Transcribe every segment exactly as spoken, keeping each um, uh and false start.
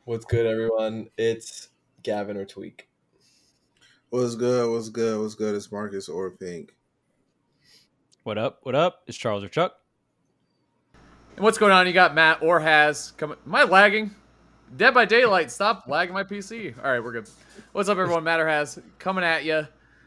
What's good, everyone? It's Gavin or Tweak. What's good? What's good? What's good? It's Marcus or Pink. What up? What up? It's Charles or Chuck. And what's going on? You got Matt or Has coming. Am I lagging? Dead by Daylight. Stop lagging my P C. All right, we're good. What's up, everyone? Matt or Has coming at you.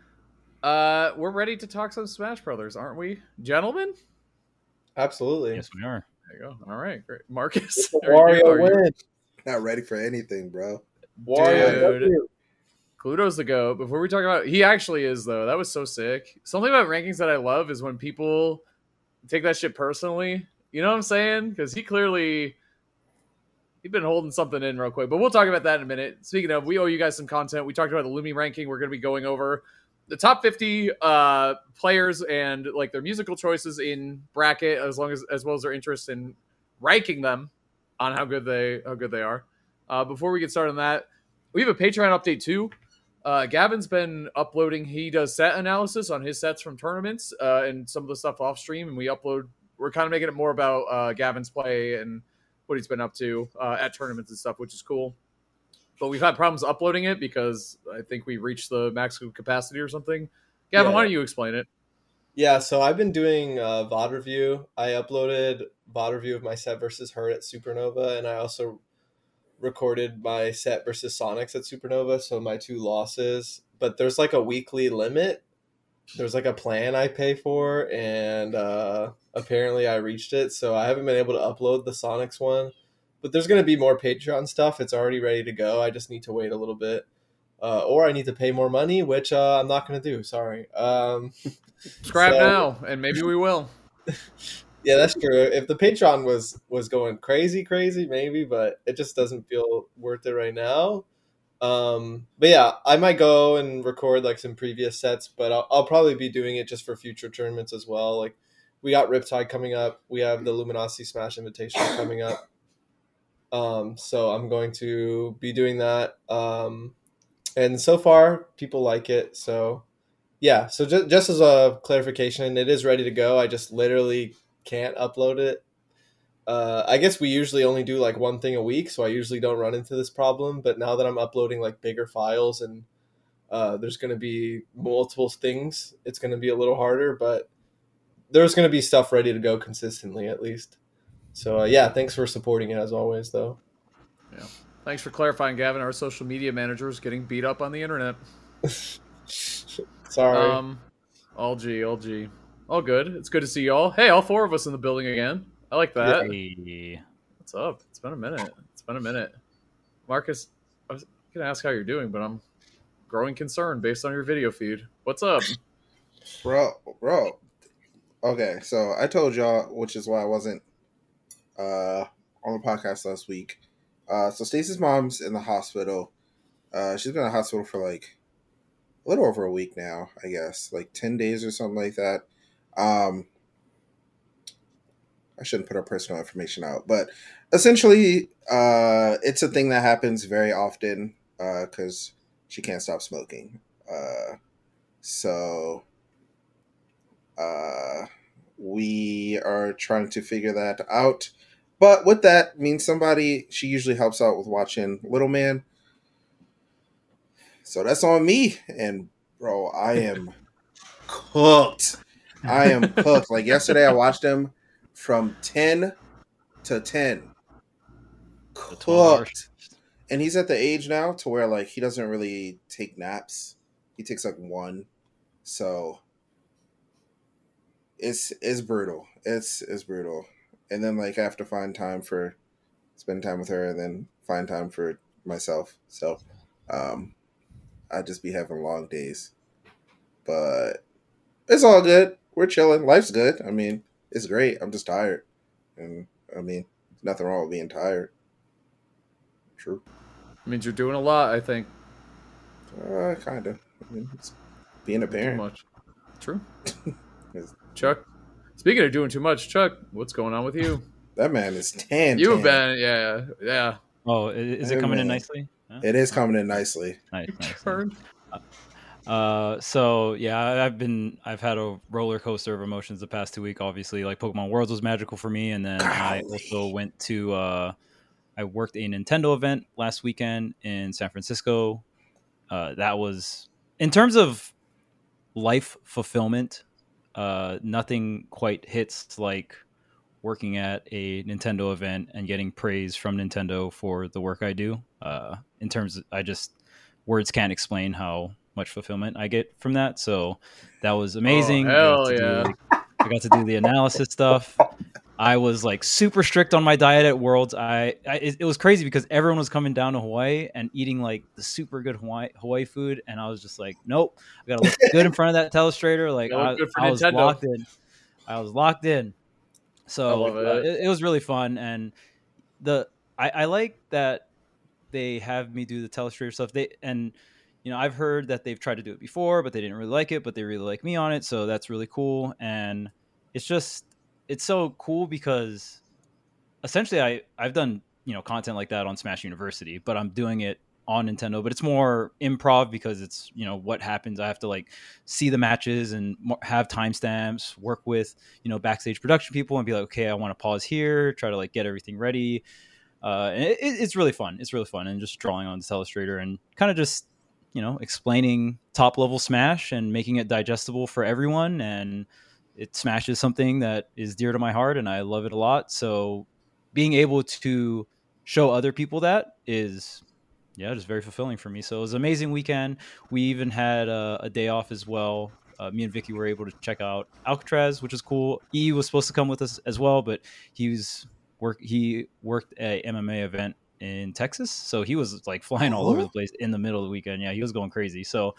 Uh, we're ready to talk some Smash Brothers, aren't we, gentlemen? Absolutely. Yes, we are. There you go. All right, great. Marcus, Wario win. Not ready for anything, bro. Wario, Dude. Cluedo's the GOAT. Before we talk about, he actually is though. That was so sick. Something about rankings that I love is when people take that shit personally. You know what I'm saying? Because he clearly he's been holding something in real quick. But we'll talk about that in a minute. Speaking of, we owe you guys some content. We talked about the Lumi ranking. We're going to be going over the top fifty uh, players and like their musical choices in bracket, as long as as well as their interest in ranking them on how good they how good they are. Uh, before we get started on that, we have a Patreon update too. Uh, Gavin's been uploading. He does set analysis on his sets from tournaments uh, and some of the stuff off stream, and we upload. We're kind of making it more about uh, Gavin's play and what he's been up to uh, at tournaments and stuff, which is cool. But we've had problems uploading it because I think we reached the maximum capacity or something. Gavin, Yeah. why don't you explain it? Yeah, so I've been doing uh, V O D review. I uploaded V O D review of my set versus Hurt at Supernova, and I also recorded my set versus Sonics at Supernova, so my two losses. But there's like a weekly limit. There's like a plan I pay for, and uh, apparently I reached it, so I haven't been able to upload the Sonics one. But there's going to be more Patreon stuff. It's already ready to go. I just need to wait a little bit. Uh, or I need to pay more money, which uh, I'm not going to do. Sorry. Um, Subscribe so- now, and maybe we will. Yeah, that's true. If the Patreon was was going crazy, crazy, maybe, but it just doesn't feel worth it right now. Um, but yeah, I might go and record like some previous sets, but I'll, I'll probably be doing it just for future tournaments as well. Like we got Riptide coming up, we have the Luminosity Smash Invitational coming up. Um, so I'm going to be doing that. Um, and so far, people like it. So yeah, so just just as a clarification, it is ready to go. I just literally can't upload it. Uh, I guess we usually only do like one thing a week, so I usually don't run into this problem. But now that I'm uploading like bigger files and uh, there's going to be multiple things, it's going to be a little harder. But there's going to be stuff ready to go consistently at least. So uh, yeah, thanks for supporting it as always, though. Yeah. Thanks for clarifying, Gavin. Our social media manager is getting beat up on the internet. Sorry. Um, all G, all G. All good. It's good to see y'all. Hey, all four of us in the building again. I like that. Hey. What's up? It's been a minute. It's been a minute. Marcus, I was going to ask how you're doing, but I'm growing concerned based on your video feed. What's up? Bro, bro. Okay, so I told y'all, which is why I wasn't uh, on the podcast last week. Uh, so Stacey's mom's in the hospital. Uh, she's been in the hospital for like a little over a week now, I guess. Like ten days or something like that. Um, I shouldn't put her personal information out, but essentially, uh, it's a thing that happens very often because uh, she can't stop smoking. Uh, so uh, we are trying to figure that out. But with that means somebody, she usually helps out with watching Little Man. So that's on me. And bro, I am cooked. I am cooked. Like yesterday, I watched him from ten to ten. Cooked. And he's at the age now to where like he doesn't really take naps. He takes like one. So it's it's brutal. It's it's brutal. And then like I have to find time for spend time with her and then find time for myself. So um I just be having long days. But it's all good. We're chilling. Life's good. I mean, it's great. I'm just tired. And I mean, nothing wrong with being tired. True. It means you're doing a lot, I think. Uh, kind of. I mean, it's being a Too parent. much. True. It's- Chuck, speaking of doing too much, Chuck, what's going on with you? That man is tan. You've tan. been, yeah, yeah. Oh, i- is Hey, it coming in man. nicely? Huh? It is coming in nicely. Nice, nice, nice. Turned. Uh, so yeah, I- I've been, I've had a roller coaster of emotions the past two weeks. Obviously, like Pokemon Worlds was magical for me, and then I Golly. also went to uh, I worked a Nintendo event last weekend in San Francisco. Uh, that was, in terms of life fulfillment, uh, nothing quite hits like working at a Nintendo event and getting praise from Nintendo for the work I do. Uh, in terms of, I just, words can't explain how much fulfillment I get from that. So that was amazing. Oh, I got hell to yeah. do, I got to do the analysis stuff. I was like super strict on my diet at Worlds. I, I it, it was crazy because everyone was coming down to Hawaii and eating like the super good Hawaii Hawaii food, and I was just like, nope, I gotta look good in front of that telestrator. Like Gotta I, look good for I was Nintendo. locked in. I was locked in. So I love uh, it. it, it was really fun, and the I, I like that they have me do the telestrator stuff. They and you know I've heard that they've tried to do it before, but they didn't really like it. But they really like me on it, so that's really cool. And it's just it's so cool because essentially I I've done you know content like that on Smash University, but I'm doing it on Nintendo. But it's more improv because it's you know what happens. I have to like see the matches and mo- have timestamps, work with you know backstage production people, and be like, okay, I want to pause here, try to like get everything ready. Uh, and it, it's really fun. It's really fun, and just drawing on the telestrator and kind of just you know explaining top level Smash and making it digestible for everyone. And it Smash is something that is dear to my heart, and I love it a lot. So being able to show other people that is yeah just very fulfilling for me. So it was an amazing weekend. We even had a, a day off as well. Uh, me and Vicky were able to check out Alcatraz, which is cool. E was supposed to come with us as well, but he was work he worked a M M A event in Texas, so he was like flying all over the place in the middle of the weekend. Yeah, he was going crazy. So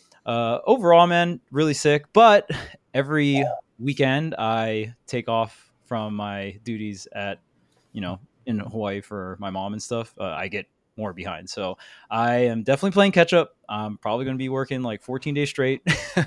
uh, overall, man, really sick. But every weekend I take off from my duties at you know, in Hawaii for my mom and stuff, uh, I get more behind. So I am definitely playing catch up. I'm probably going to be working like fourteen days straight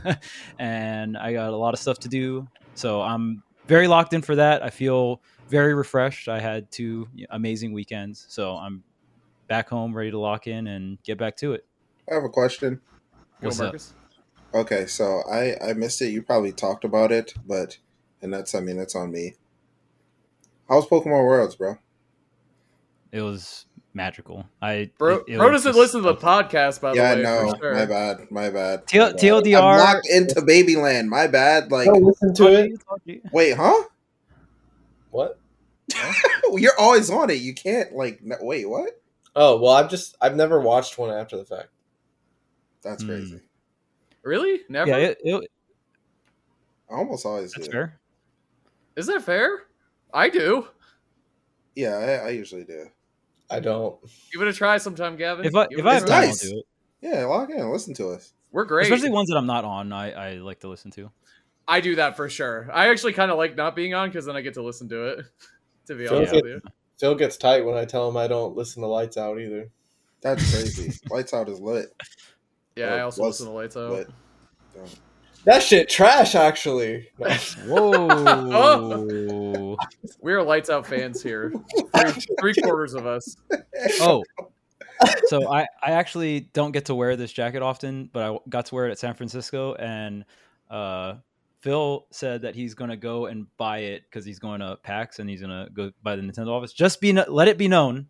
and I got a lot of stuff to do. So I'm very locked in for that. I feel very refreshed. I had two amazing weekends. So I'm back home ready to lock in and get back to it. I have a question. Go, What's up? Marcus. Okay, so I I missed it. You probably talked about it, but and that's I mean that's on me. How's Pokemon Worlds, bro? It was magical. I Bro, it, it bro was doesn't just- listen to the podcast, by Yeah, the way. no, for sure. my bad, my bad. T- my bad. T L D R. I'm locked into Babyland. My bad. Like, Go listen to it. wait, huh? What? You're always on it. You can't like. No, wait, what? Oh well, I've just I've never watched one after the fact. That's Hmm. crazy. Really? Never? Yeah, it, it, I almost always that's do. fair. Is that fair? I do. Yeah, I, I usually do. I don't. Give it a try sometime, Gavin. If I Give if it a I have It's try. time, nice. I'll do it. Yeah, log in, listen to us. We're great. Especially ones that I'm not on, I, I like to listen to. I do that for sure. I actually kind of like not being on because then I get to listen to it. To be Phil, honest get- with you. Phil gets tight when I tell him I don't listen to Lights Out either. That's crazy. Lights Out is lit. Yeah, Well, I also was listen to Lights Out. lit. So, That shit trash, actually. No. Whoa. We are Lights Out fans here. Three, three quarters of us. Oh. So I, I actually don't get to wear this jacket often, but I got to wear it at San Francisco, and uh, Phil said that he's going to go and buy it because he's going to PAX and he's going to go by the Nintendo office. Just be let it be known.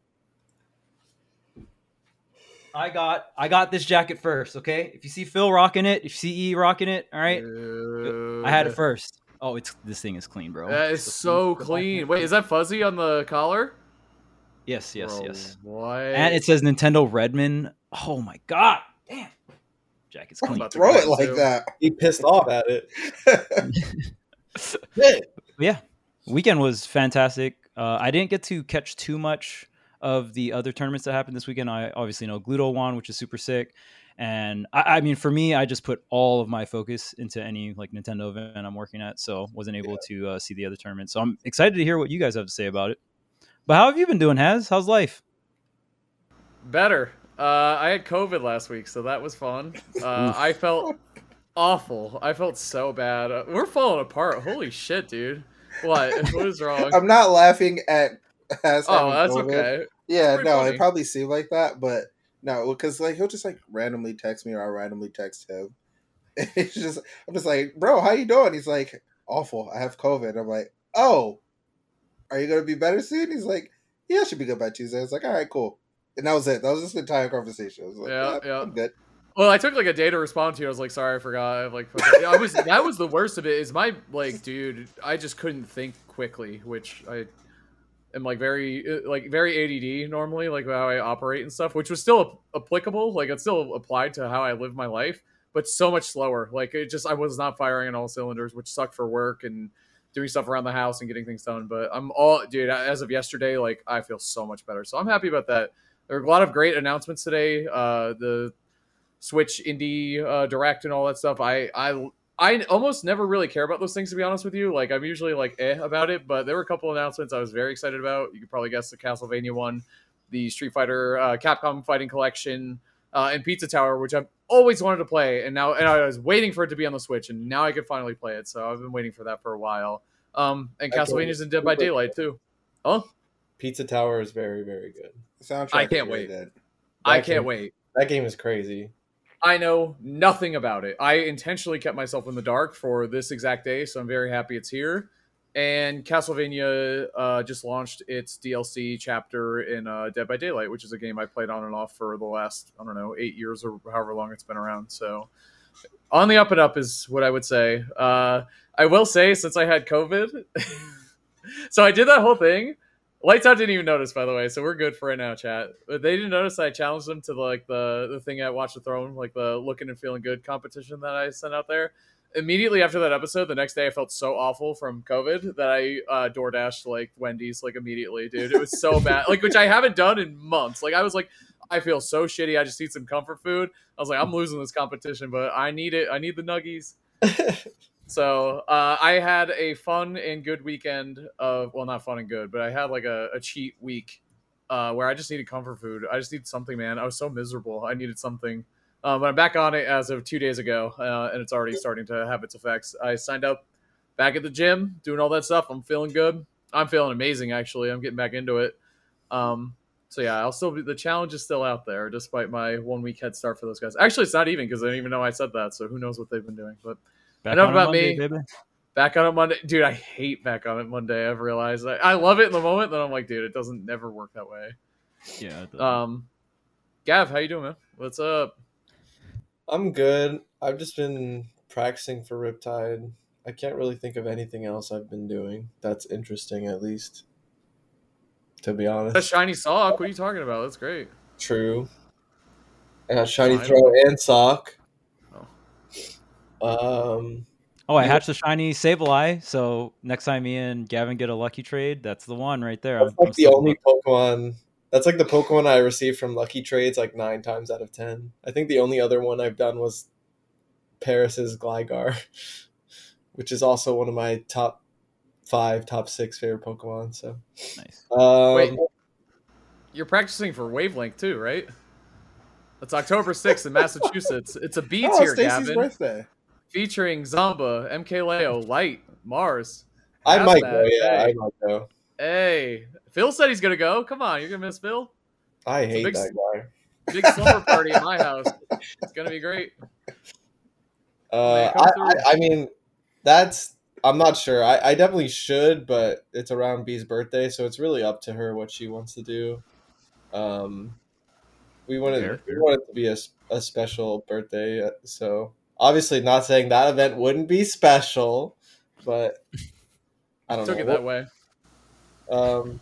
I got I got this jacket first, okay? If you see Phil rocking it, if you see E rocking it, all right? I had it first. Oh, it's this thing is clean, bro. That is so clean. Wait, is that fuzzy on the collar? Yes, yes, Bro, yes. What? And it says Nintendo Redmond. Oh my god. Damn. Jacket's don't clean. about to throw go it like too. that. He pissed off at it. Shit. Yeah. Weekend was fantastic. Uh, I didn't get to catch too much of the other tournaments that happened this weekend. I obviously know Gluto won, which is super sick. And I, I mean, for me, I just put all of my focus into any like Nintendo event I'm working at, so wasn't able to uh, see the other tournaments. So I'm excited to hear what you guys have to say about it. But how have you been doing, Haz? How's life? Better. Uh, I had COVID last week, so that was fun. Uh, I felt awful. I felt so bad. Uh, we're falling apart. Holy shit, dude. What? What is wrong? I'm not laughing at. As Oh, having that's COVID. okay. Yeah, pretty no, funny. it probably seemed like that, but no, because like he'll just like randomly text me or I randomly text him. It's just I'm just like, bro, how you doing? He's like, awful. I have COVID. I'm like, oh, are you gonna be better soon? He's like, yeah, I should be good by Tuesday. I was like, all right, cool. And that was it. That was just the entire conversation. I was like, Yeah, yeah, yeah. I'm good. Well, I took like a day to respond to you. I was like, sorry, I forgot. I like, fucking- I was that was the worst of it. Is my like, dude, I just couldn't think quickly, which I am like very uh, like very A D D normally, like how I operate and stuff, which was still applicable. Like it still applied to how I live my life, but so much slower. Like it just I was not firing on all cylinders, which sucked for work and doing stuff around the house and getting things done. But I'm all, dude, as of yesterday, like I feel so much better. So I'm happy about that. There are a lot of great announcements today. Uh, the Switch Indie uh, Direct and all that stuff. I I I almost never really care about those things, to be honest with you. Like I'm usually like eh about it, but there were a couple announcements I was very excited about. You could probably guess the Castlevania one, the Street Fighter, uh, Capcom Fighting Collection, uh, and Pizza Tower, which I've always wanted to play, and now and I was waiting for it to be on the Switch, and now I can finally play it. So I've been waiting for that for a while. Um, and Castlevania's in Dead by Daylight too. Oh, Pizza Tower is very, very good. The soundtrack I is can't really wait. good. I That can't game- wait. That game is crazy. I know nothing about it. I intentionally kept myself in the dark for this exact day, so I'm very happy it's here. And Castlevania uh, just launched its D L C chapter in uh, Dead by Daylight, which is a game I played on and off for the last, I don't know, eight years or however long it's been around. So on the up and up is what I would say. Uh, I will say, since I had COVID, so I did that whole thing. Lights Out didn't even notice, by the way, so we're good for right now, chat. But they didn't notice I challenged them to like the the thing at Watch the Throne, like the looking and feeling good competition that I sent out there. Immediately after that episode, the next day I felt so awful from COVID that I uh, DoorDashed like Wendy's like immediately, dude. It was so bad, like which I haven't done in months. Like I was like, I feel so shitty. I just need some comfort food. I was like, I'm losing this competition, but I need it. I need the nuggies. So uh, I had a fun and good weekend of, well, not fun and good, but I had like a, a cheat week uh, where I just needed comfort food. I just needed something, man. I was so miserable. I needed something. Um, but I'm back on it as of two days ago, uh, and it's already starting to have its effects. I signed up back at the gym, doing all that stuff. I'm feeling good. I'm feeling amazing, actually. I'm getting back into it. Um, so yeah, I'll still be, the challenge is still out there, despite my one week head start for those guys. Actually, it's not even because I didn't even know I said that, so who knows what they've been doing. But Back enough on a about Monday, me. baby. Back on it Monday, dude. I hate back on it Monday. I've realized I, I love it in the moment, then I'm like, dude, it doesn't never work that way. Yeah. it does. Um, Gav, how you doing, man? What's up? I'm good. I've just been practicing for Riptide. I can't really think of anything else I've been doing that's interesting, at least. To be A honest. shiny sock. What are you talking about? That's great. True. I got shiny Fine. throw and sock. Oh. Um, oh, I you- hatched a shiny Sableye. So next time me and Gavin get a lucky trade, that's the one right there. that's I'm, I'm like the still- only Pokemon. That's like the Pokemon I received from Lucky Trades like nine times out of ten. I think the only other one I've done was Paris's Gligar, which is also one of my top five, top six favorite Pokemon. So, Nice. um, Wait, you're practicing for Wavelength too, right? It's October sixth in Massachusetts. It's a B Oh, tier, Stacy's Gavin, birthday. featuring Zamba, M K Leo, Light, Mars. I might Hazmat. go. Yeah, Hey. I might go. Hey, Phil said he's gonna go. Come on, you're gonna miss Phil. I hate big- that guy. Big slumber party at my house. It's gonna be great. Uh, Man, come I, through. I, I mean, that's. I'm not sure. I, I definitely should, but it's around B's birthday, so it's really up to her what she wants to do. Um, we wanted Fair, we fair. wanted it to be a, s- a special birthday, uh, so obviously not saying that event wouldn't be special, but I don't Took know. it that way. Um,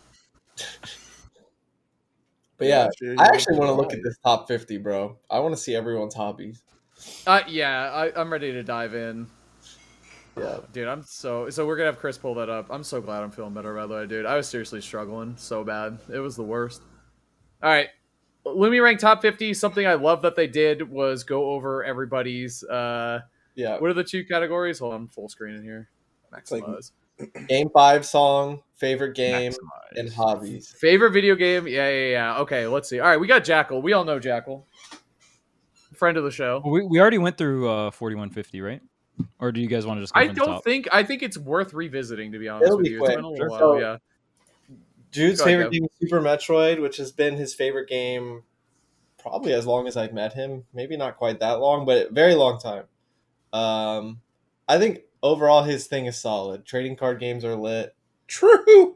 but yeah, sure, I you actually were want to look right. at this top fifty, bro. I want to see everyone's hobbies. Uh, yeah, I, I'm ready to dive in. Yeah. Dude, I'm so so we're gonna have Chris pull that up. I'm so glad I'm feeling better, by the way, dude. I was seriously struggling so bad. It was the worst. All right. Lumi rank top fifty. Something I love that they did was go over everybody's uh Yeah. what are the two categories? Hold on, full screen in here. like- Maximize. Game five song, favorite game, Maximize. and hobbies. Favorite video game? Yeah, yeah, yeah. Okay, let's see. All right, we got Jackal. We all know Jackal. Friend of the show. Well, we, we already went through uh, forty-one fifty, right? Or do you guys want to just go I from the don't top? think I think it's worth revisiting, to be honest It'll with be you. quick. It's been a little Sure. while, yeah. Jude's Go ahead, favorite Kev. game is Super Metroid, which has been his favorite game probably as long as I've met him. Maybe not quite that long, but a very long time. Um, I think overall his thing is solid. Trading card games are lit. True.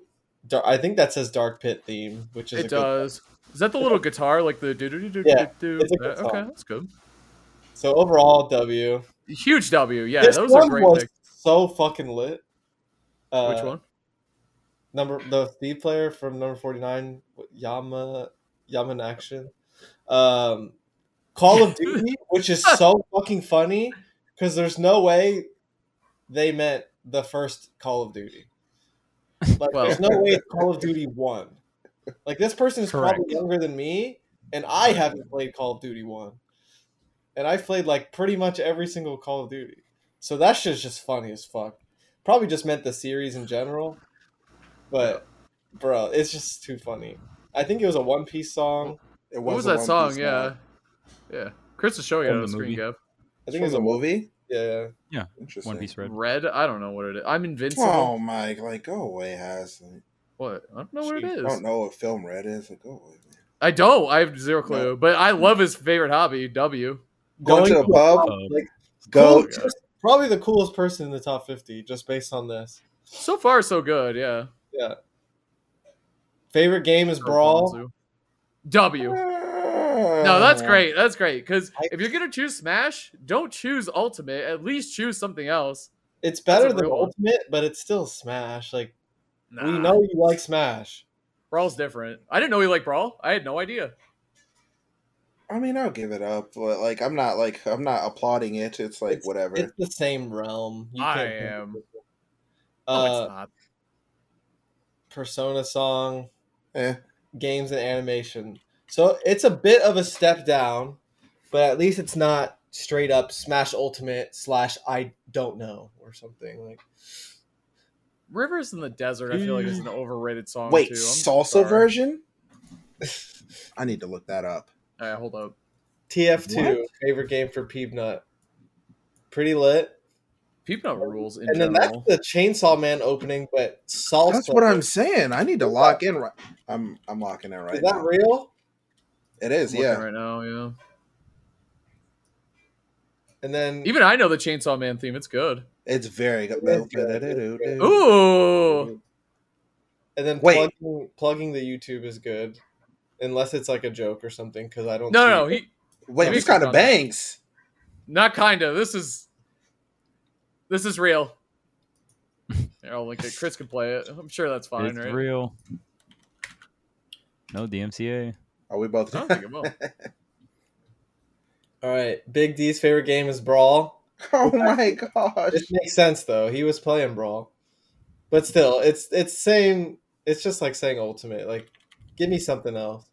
Dar- I think that says Dark Pit theme, which is a It good does. Is that the little guitar, like the do do do do Yeah, do? it's a good Okay, song. that's good. So overall, W. Huge W. Yeah, This those are one great was picks. so fucking lit. Uh, Which one? Number the Steve player from number forty-nine, Yama Yaman Action. Um, Call of Duty, which is so fucking funny because there's no way they meant the first Call of Duty. Like, Well- there's no way it's Call of Duty one. Like, this person is Correct. probably younger than me, and I haven't played Call of Duty one. And I've played, like, pretty much every single Call of Duty. So that shit's just funny as fuck. Probably just meant the series in general. But, bro, it's just too funny. I think it was a One Piece song. It What was a that One song? Piece Yeah, song. yeah. Chris is showing it From on the the screen, movie. Gav. I It's think it was from a the movie. Yeah, yeah. Interesting. One Piece Red. Red. I don't know what it is. I'm invincible. Oh, Mike, like go away, Has. Like, What? I don't know what it you is. Don't know what film Red is. Like, go away, man. I don't. I have zero clue. No. But I love his favorite hobby, W. Going to Going a to a pub. pub. Like, Go. cool, just probably the coolest person in the top fifty, just based on this. So far, so good. Yeah. Yeah. Favorite game is Brawl. W. No, that's great. That's great. Because I- if you're gonna choose Smash, don't choose Ultimate. At least choose something else. It's better That's a than real one. Ultimate, but it's still Smash. Like, Nah. we know you like Smash. Brawl's different. I didn't know he liked Brawl. I had no idea. I mean, I'll give it up, but like, I'm not like I'm not applauding it. It's like It's- whatever. It's the same realm. You I can't- am. No, Uh, it's not. Persona song, Eh. games and animation. So it's a bit of a step down, but at least it's not straight up Smash Ultimate slash I don't know or something like. Rivers in the Desert, I feel like is an overrated song. Wait, too. I'm salsa sorry. version? I need to look that up. All right, hold up. T F two, What? favorite game for Peepnut. Pretty lit. Peepnut rules in And then general. that's the Chainsaw Man opening, but salsa. That's what I'm saying. I need to lock in. Right. I'm I'm locking in right Is that now. real? It is. I'm looking Yeah. right now, yeah. And then Even I know the Chainsaw Man theme. It's good. It's very good. It is good. It's good. Ooh. and then Wait. plugging plugging the YouTube is good, unless it's like a joke or something. Because I don't. No, see no, it. he Wait, Maybe this kind it's of bangs. not kinda. This is this is real. Here, I'll link it. Chris can play it. I'm sure that's fine, It's right? real. No D M C A. Are we both? I don't think it will. All right, Big D's favorite game is Brawl. Oh my gosh. This makes sense though. He was playing Brawl, but still, it's it's same. It's just like saying Ultimate. Like, give me something else.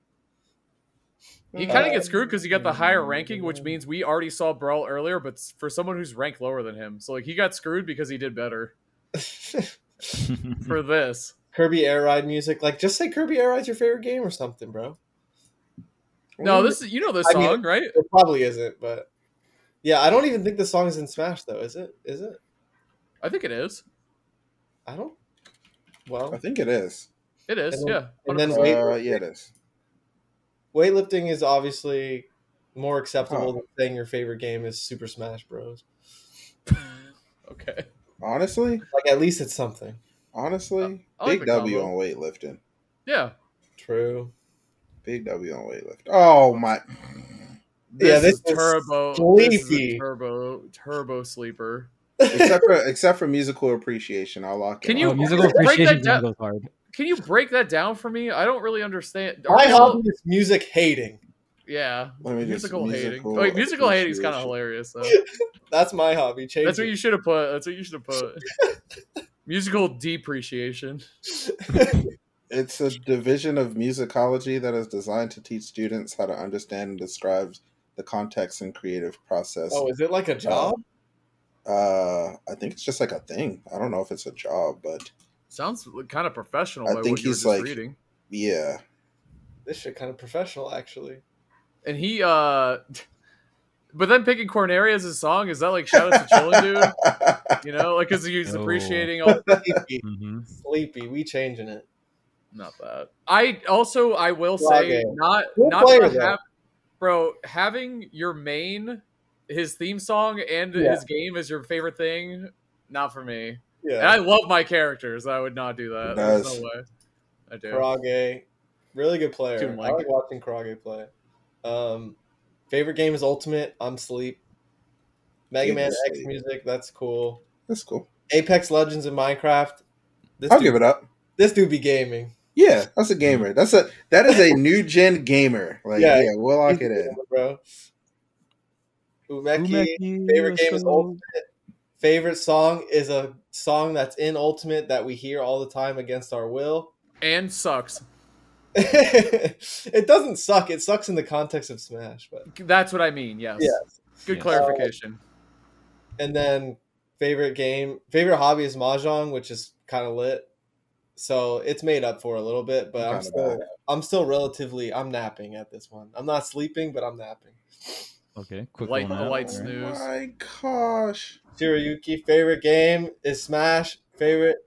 He kind of gets screwed because he got the higher ranking, which means we already saw Brawl earlier, but for someone who's ranked lower than him. So like he got screwed because he did better for this. Kirby Air Ride music. Like, just say Kirby Air Ride's your favorite game or something, bro. No, this is you know this I mean- song, right? It probably isn't, but yeah, I don't even think the song is in Smash though. Is it? Is it? I think it is. I don't. Well, I think it is. It is, And then- yeah. and then Uh, Wait, yeah, it is. weightlifting is obviously more acceptable Oh. than saying your favorite game is Super Smash Bros. Okay. Honestly, Like, at least it's something. honestly, I like big the W combo. on weightlifting. Yeah. True. Big W on weightlifting. Oh my. This Yeah, this is is turbo. This is a sleepy. turbo turbo sleeper. Except for except for musical appreciation, I'll lock it. Can on. you- Oh, musical break that appreciation down- goes hard. Can you break that down for me? I don't really understand. Are My we all- hobby is music hating. Yeah. Let me just- Musical hating. musical Wait, musical hating is kind of appreciation. hilarious though. That's my hobby. Change That's what it. you should have put. That's what you should have put. Musical depreciation. It's a division of musicology that is designed to teach students how to understand and describe the context and creative process. Oh, is it like a job? Uh, I think it's just like a thing. I don't know if it's a job, but Sounds kind of professional. I by think what you were he's just like- reading. yeah. This shit kind of professional, actually. And he, uh, but then picking Corneria as his song is that like shout out to Chillin' Dude? You know, like because he's No. appreciating all. Sleepy. hmm Sleepy. We changing it. Not that. I also I will Flag say it. not Good not player, the though. hap- bro having your main his theme song and Yeah. his game as your favorite thing. Not for me. Yeah. And I love my characters. I would not do that. It There's does. no way. I do. Karage, really good player. Toon I Link. like watching Karage play. Um, favorite game is Ultimate. I'm Sleep. Mega Game Man is X Sleep. music. That's cool. That's cool. Apex Legends and Minecraft. This I'll dude, give it up. This dude be gaming. Yeah, that's a gamer. That's a that is a new gen gamer. Like Yeah. yeah, we'll lock He's it a in. gamer, bro. Umeki. Umeki, Favorite let's game is go. Ultimate. Favorite song is a song that's in Ultimate that we hear all the time against our will. And sucks. It doesn't suck. It sucks in the context of Smash, but That's what I mean. Yes. yes. Good Yes. clarification. And then favorite game, favorite hobby is mahjong, which is kind of lit. So it's made up for a little bit, but I'm Kinda still, bad. I'm still relatively, I'm napping at this one. I'm not sleeping, but I'm napping. Okay, quick Light- little nap. light All Oh right. snooze. my gosh. Shirayuki, favorite game is Smash. Favorite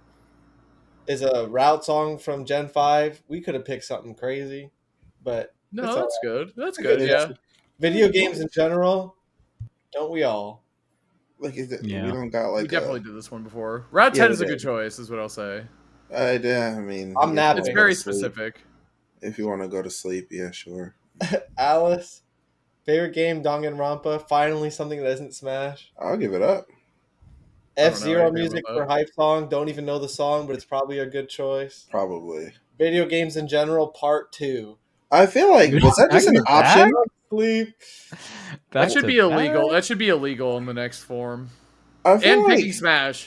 is a route song from Gen five. We could have picked something crazy, but No, It's that's good. That's It's good. good. Yeah. video games in general, don't we all? Like is it, Yeah. we don't got like we definitely a, did this one before. Route Yeah, ten we is a did. good choice, is what I'll say. I, yeah, I mean I'm if napping. you It's wanna very go to sleep- specific. If you want to go to sleep, yeah, sure. Alice, favorite game, Danganronpa. Finally, something that isn't Smash. I'll give it up. I don't know, F I Zero agree music with for that. hype song. Don't even know the song, but it's probably a good choice. Probably. Video games in general, part two. I feel like You're was that just an back to back? option? Sleep. That Back should to be illegal. back? That should be illegal in the next form. I feel And like picking Smash.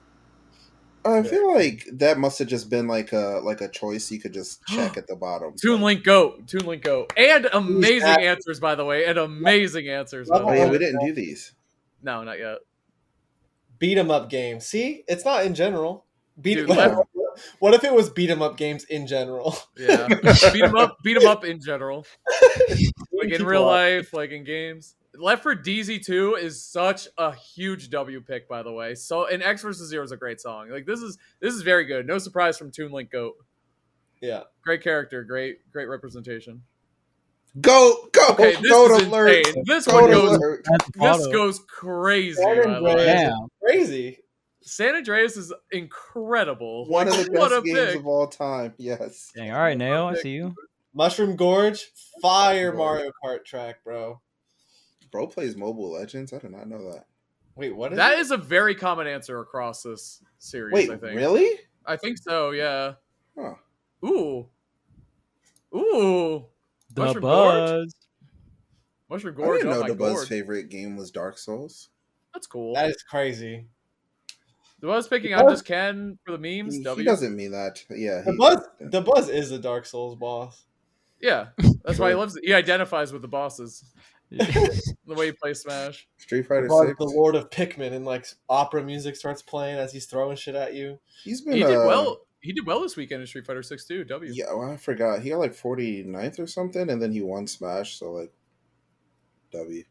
I feel like that must have just been like a like a choice you could just check at the bottom. Toon Link Go. Toon Link Go. And amazing happy? answers, by the way. And amazing answers. By the Oh yeah, way. we didn't do these. No, not yet. Beat 'em up games. See, it's not in general. Beat. Dude, what, left- if, what if it was beat 'em up games in general? Yeah. beat them up. Beat them up in general. Like in People real up. life, like in games. Left four D Z two is such a huge W pick, by the way. So, and X versus Zero is a great song. Like this is this is very good. No surprise from Toon Link Goat. Yeah. Great character, great great representation. Go go Okay, this goat is alert. insane. This Goat one goes alert. That's this auto. goes crazy. San by the way. Andreas Damn. is crazy. San Andreas is incredible. One Like, of the what best a games pick. of all time. Yes. Dang, all right, Nao, I see you. Mushroom Gorge, fire Gorge. Mario Kart track, bro. Bro plays Mobile Legends. I did not know that. Wait, what is That it? is a very common answer across this series. Wait, I think. really? I think so. Yeah. Huh. Ooh. Ooh. The Mushroom Gorge? Buzz. Mushroom I Gorge. didn't Oh know my the Buzz Gorge. favorite game was Dark Souls. That's cool. That is crazy. The Buzz picking The I'm Buzz- just Ken for the memes. He, W. he doesn't mean that. Yeah. The he- Buzz, the Buzz is the Dark Souls boss. Yeah. That's why he loves it. He identifies with the bosses. The way he plays Smash. Street The Fighter Buzz, Six. the Lord of Pikmin, and like opera music starts playing as he's throwing shit at you. He's been. He did uh, well. He did well this weekend in Street Fighter Six too. W. Yeah, well, I forgot. He got like forty-ninth or something, and then he won Smash. So like, W.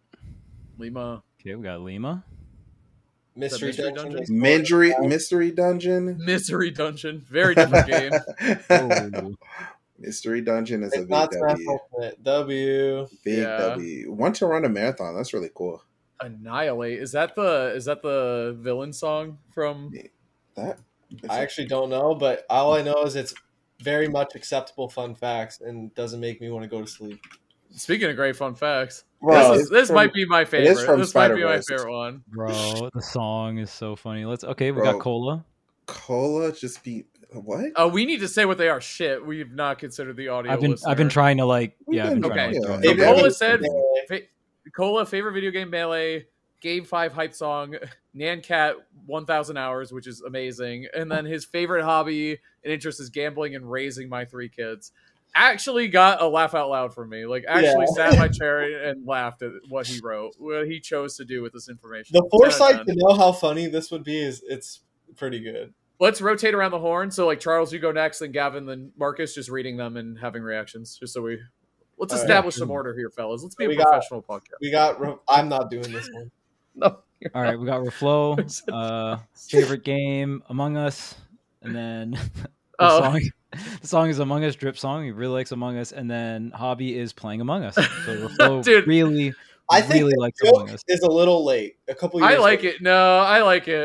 Lima. Okay, we got Lima. Mystery, Mystery Dungeon. Dungeon? is- Mystery Mystery Dungeon. Misery Dungeon. Very different game. Oh. Mystery Dungeon is a It's big not Smash W. Ultimate. W. Big Yeah. W. Want to run a marathon? That's really cool. Annihilate. Is that the is that the villain song from That. I actually don't know, but all I know is it's very much acceptable fun facts and doesn't make me want to go to sleep. Speaking of great fun facts, Bro, this, is, it's this from- might be my favorite. from This might be my Spider-Verse. favorite one. Bro, the song is so funny. Let's okay, we Bro. got Cola. Cola just be what? Oh, we need to say what they are. Shit, we've not considered the audio. I've been listener. I've been trying to like We've yeah, I've been been- trying to okay. like Yeah. throw Hey, it Cola out. said Yeah. fa- Cola favorite video game Melee, Game Five hype song, Nancat one thousand hours, which is amazing, and then his favorite hobby and interest is gambling and raising my three kids. Actually, got a laugh out loud from me. Like actually Yeah. sat in my chair and laughed at what he wrote, what he chose to do with this information. The ten out of foresight ten. to know how funny this would be is it's pretty good. Let's rotate around the horn. So like Charles, you go next, then Gavin, then Marcus, just reading them and having reactions, just so we let's All right. establish some order here, fellas. Let's be We a got- professional podcast. We got. Re- I'm not doing this one. No. All right, we got Reflow, uh favorite game, Among Us, and then the Oh. song the song is Among Us drip song. He really likes Among Us, and then hobby is playing Among Us. So Reflow Dude, really I think really the likes Among joke Us. is a little late. A couple years. I like late. it. No, I like it.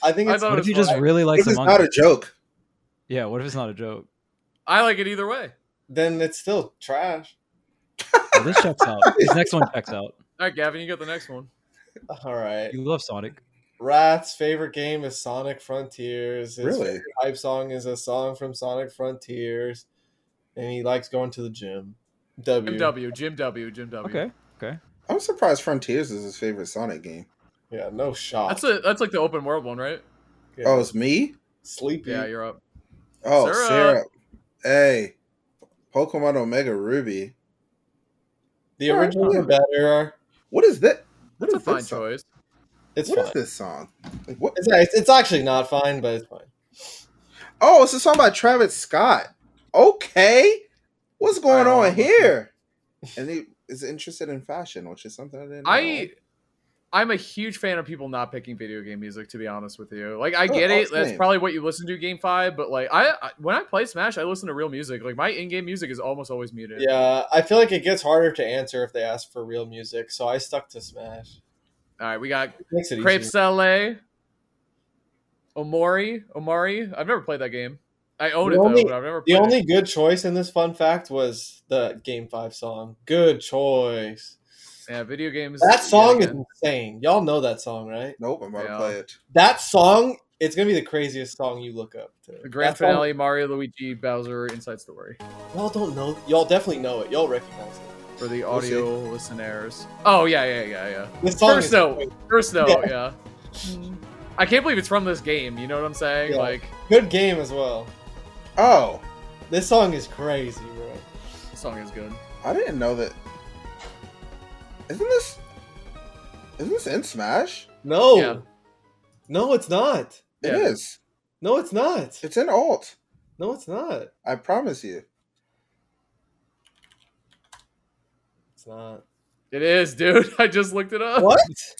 I think I it's thought What it if you was just funny. really like This is Among not Us? a joke. Yeah, what if it's not a joke? I like it either way. then it's still trash. Well, this checks out. This next one checks out. All right, Gavin, you got the next one. All right. You love Sonic. Rat's favorite game is Sonic Frontiers. His Really? favorite hype song is a song from Sonic Frontiers, and he likes going to the gym. W. Jim W. Jim W. Jim W. Okay. Okay. I'm surprised Frontiers is his favorite Sonic game. Yeah, no shot. That's a that's like the open world one, right? Yeah. Oh, it's me? Sleepy. Yeah, you're up. Oh, Sarah. Sarah. Hey, Pokemon Omega Ruby. the All right, originals yeah. are better. What is that? What That's a is fine this song? choice. It's What fine. is this song? Like what? It's, it's it's actually not fine, but it's fine. Oh, it's a song by Travis Scott. Okay, what's going All right, on well, here? And he is interested in fashion, which is something I didn't know. I I'm a huge fan of people not picking video game music. To be honest with you, like I Oh, get oh, it. That's same. probably what you listen to game five. But like I, I when I play Smash, I listen to real music. Like my in-game music is almost always muted. Yeah, I feel like it gets harder to answer if they ask for real music, so I stuck to Smash. All right, we got It makes it Crepe easier. Saleh, Omori, Omari. I've never played that game. I own The it only- though, but I've never The played only it. good choice in this fun fact was the Game five song. Good choice. Yeah, video games. That song yeah, is again. insane. Y'all know that song, right? Nope, I'm about Yeah. to play it. That song, it's gonna be the craziest song you look up to. The grand That song- finale, Mario, Luigi, Bowser, Inside Story. Y'all don't know. Y'all definitely know it. Y'all recognize it. For the We'll see. audio listeners. Oh yeah, yeah, yeah, yeah. This song First is note. great. First note, Yeah. yeah. I can't believe it's from this game. You know what I'm saying? Yeah. Like, Good game as well. Oh, This song is crazy, bro. the song is good. I didn't know that. Isn't this? Isn't this in Smash? No. Yeah. No, it's not. It Yeah. is. No, it's not. It's in alt. No, it's not. I promise you. It's not. It is, dude. I just looked it up. What?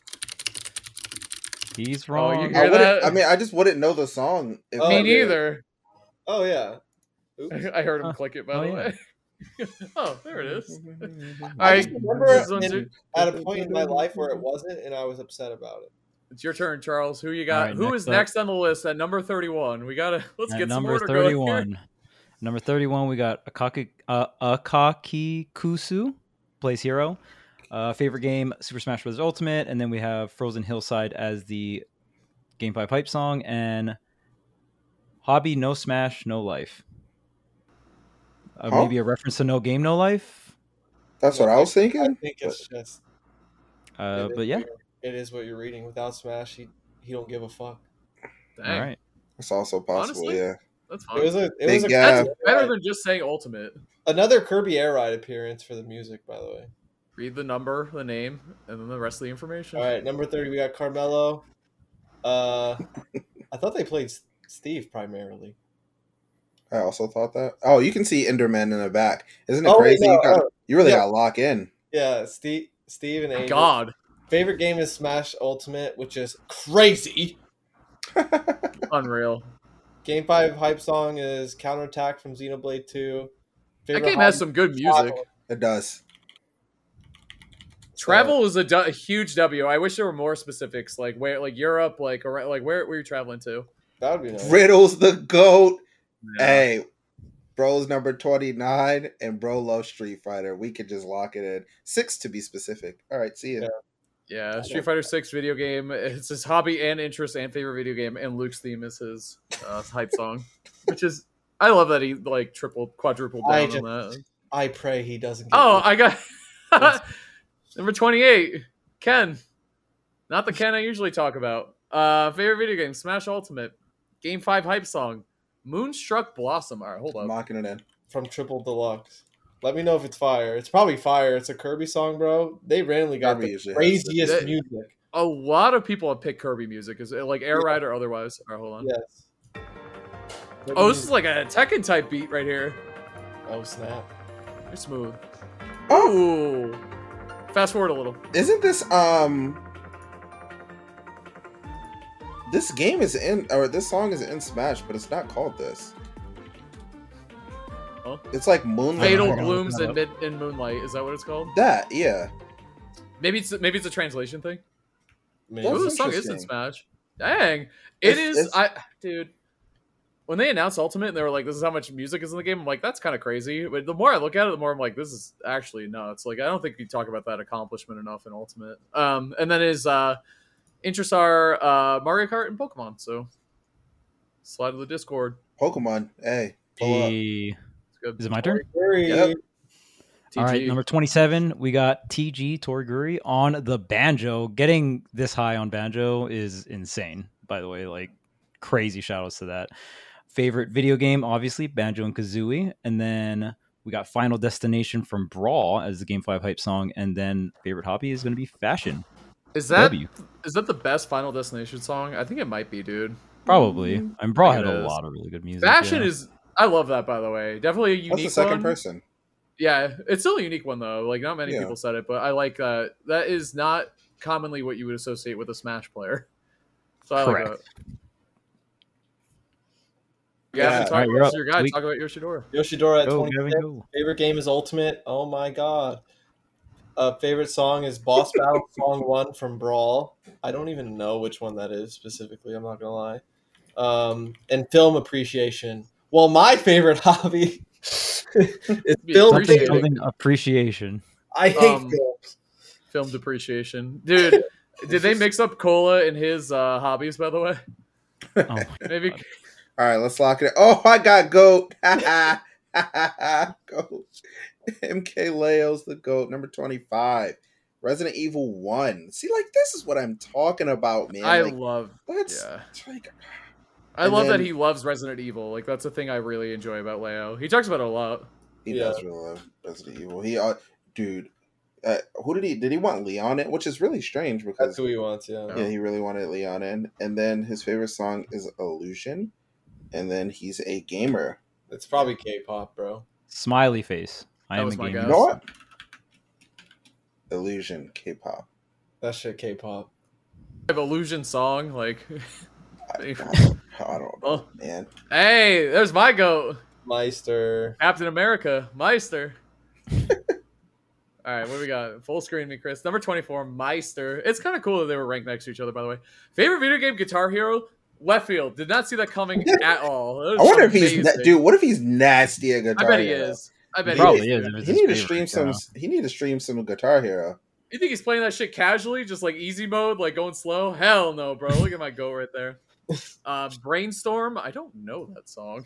He's Oh, wrong. you I, hear wouldn't, that? I mean, I just wouldn't know the song. If Oh, Me I did. neither. Oh yeah. Oops. I heard him Huh. click it, by Oh, the yeah. way. Oh, there it is. I Alright, just remember this one's in- your- at a point in my life where it wasn't, and I was upset about it. It's your turn, Charles. Who you got? Alright, Who next is up. next on the list at number thirty-one? We gotta let's At get some number order going here. thirty-one. Number thirty-one, we got Akaki, uh, Akaki Kusu, plays hero. Uh, favorite game, Super Smash Bros. Ultimate, and then we have Frozen Hillside as the Game five hype song, and hobby, no Smash, no life. Uh, Huh? Maybe a reference to No Game, No Life. That's what I was I thinking. think it's just. Uh, it is but yeah, what you're- it is what you're reading. Without Smash, he he don't give a fuck. Dang, all right. It's also possible. Honestly? Yeah. that's It fine. was a it Big was a gap. That's better than just saying ultimate. another Kirby Air Ride appearance for the music, by the way. Read the number, the name, and then the rest of the information. All right, number thirty, we got Carmelo. Uh, I thought they played S- Steve primarily. I also thought that. Oh, you can see Enderman in the back. Isn't it Oh, crazy? no, you, got, oh, you really yeah. got to lock in. Yeah, Steve, Steve and Angel. God, Favorite game is Smash Ultimate, which is crazy. unreal. Game five hype song is Counterattack from Xenoblade two. That Favorite game has hobby- some good music. It does. Travel is a, du- a huge W. I wish there were more specifics, like where, like Europe, like around, like where where you traveling to? That would be nice. Riddles the GOAT. Yeah. Hey, bro's number twenty-nine, and bro loves Street Fighter. We could just lock it in. Six to be specific. All right, see ya. Yeah. Yeah, Street Fighter Six video game. It's his hobby and interest and favorite video game, and Luke's theme is his uh, hype song, which is I love that he like tripled, quadrupled I down on that. I pray he doesn't. Get Oh, it. I got number twenty-eight, Ken. Not the Ken I usually talk about. Uh, favorite video game, Smash Ultimate, Game Five hype song, Moonstruck Blossom. All right, hold I'm up. locking it in. From Triple Deluxe. Let me know if it's fire. It's probably fire. It's a Kirby song, bro. They randomly got Kirby the usually has craziest it. music. A lot of people have picked Kirby music, is it like Air Ride or otherwise? All right, hold on. Yes. Oh, this is like a Tekken type beat right here. Oh snap! They're smooth. Oh, Ooh. Fast forward a little. isn't this um? This game is in, or this song is in Smash, but it's not called this. Huh? It's like Moonlight. Fatal Hold on, Blooms hold in on. mid in Moonlight. Is that what it's called? That, yeah. Maybe it's maybe it's a translation thing. Maybe. That's Ooh, the song is in interesting. Smash. Dang, it It's- is. it's- I dude, when they announced Ultimate and they were like, "This is how much music is in the game," I'm like, "That's kind of crazy." But the more I look at it, the more I'm like, "This is actually nuts." Like, I don't think you talk about that accomplishment enough in Ultimate. Um, and then his uh, interests are uh, Mario Kart and Pokemon. So slide to the Discord. Pokemon. Hey, pull up. The- It's good. Is it my turn? Guri. Yep. All right, T G. number twenty-seven, we got T G Toriguri on the banjo. Getting this high on banjo is insane, by the way. Like, crazy shout outs to that. Favorite video game, obviously, Banjo and Kazooie. And then we got Final Destination from Brawl as the Game five hype song. And then favorite hobby is going to be fashion. Is that W. is that the best Final Destination song? I think it might be, dude. Probably. Mm, And Brawl I had think a it is. lot of really good music. Fashion yeah. is. I love that, by the way. Definitely a unique That's the second one. person. Yeah, it's still a unique one though. Like not many Yeah. people said it, but I like that. That is not commonly what you would associate with a Smash player. So I Correct. like that. Yeah, Yeah. talk Alright, you're about up. your guy. Sweet. Talk about Yoshidora. Yoshidora at Go, twenty-six. Gavin, go. Favorite game is Ultimate. Oh my god. Uh, favorite song is Boss Battle Song One from Brawl. I don't even know which one that is specifically. I'm not gonna lie. Um, and film appreciation. Well, my favorite hobby is Be film Something, appreciating. appreciation. something appreciation. I hate Um, films. Film depreciation, dude. Did they mix up Cola in his uh, hobbies? By the way, Oh my maybe. God. All right, let's lock it. Oh, I got goat. Goat. M K Leo's the goat. Number twenty-five. Resident Evil One. See, like this is what I'm talking about, man. I like, love. let's Yeah, like, I And love that then- he loves Resident Evil. Like that's the thing I really enjoy about Leo. He talks about it a lot. he Yeah. does really love Resident Evil. He, uh, dude, uh, who did he? Did he want Leon in? Which is really strange because That's who he wants. Yeah. yeah, he really wanted Leon in. And then his favorite song is Illusion. And then he's a gamer. It's probably K-pop, bro. Smiley face. I That am was a my gamer. You guess. know what? Illusion, K-pop. That shit K-pop. I have illusion song like. I, I, don't, I don't know, Oh. man. Hey, there's my goat. Meister. Captain America, Meister. All right, what do we got? Full screen me, Chris. Number twenty-four, Meister. It's kind of cool that they were ranked next to each other, by the way. Favorite video game, Guitar Hero, left field. Did not see that coming at all. That I is wonder if he's amazing. na- dude. What if he's nasty at I Guitar bet he Hero? is. I bet He he Probably is. is. dude. if it's He his need to favorite, stream yeah. some. He need to stream some Guitar Hero. You think he's playing that shit casually, just like easy mode, like going slow? Hell no, bro. Look at my go right there. Uh, Brainstorm. I don't know that song.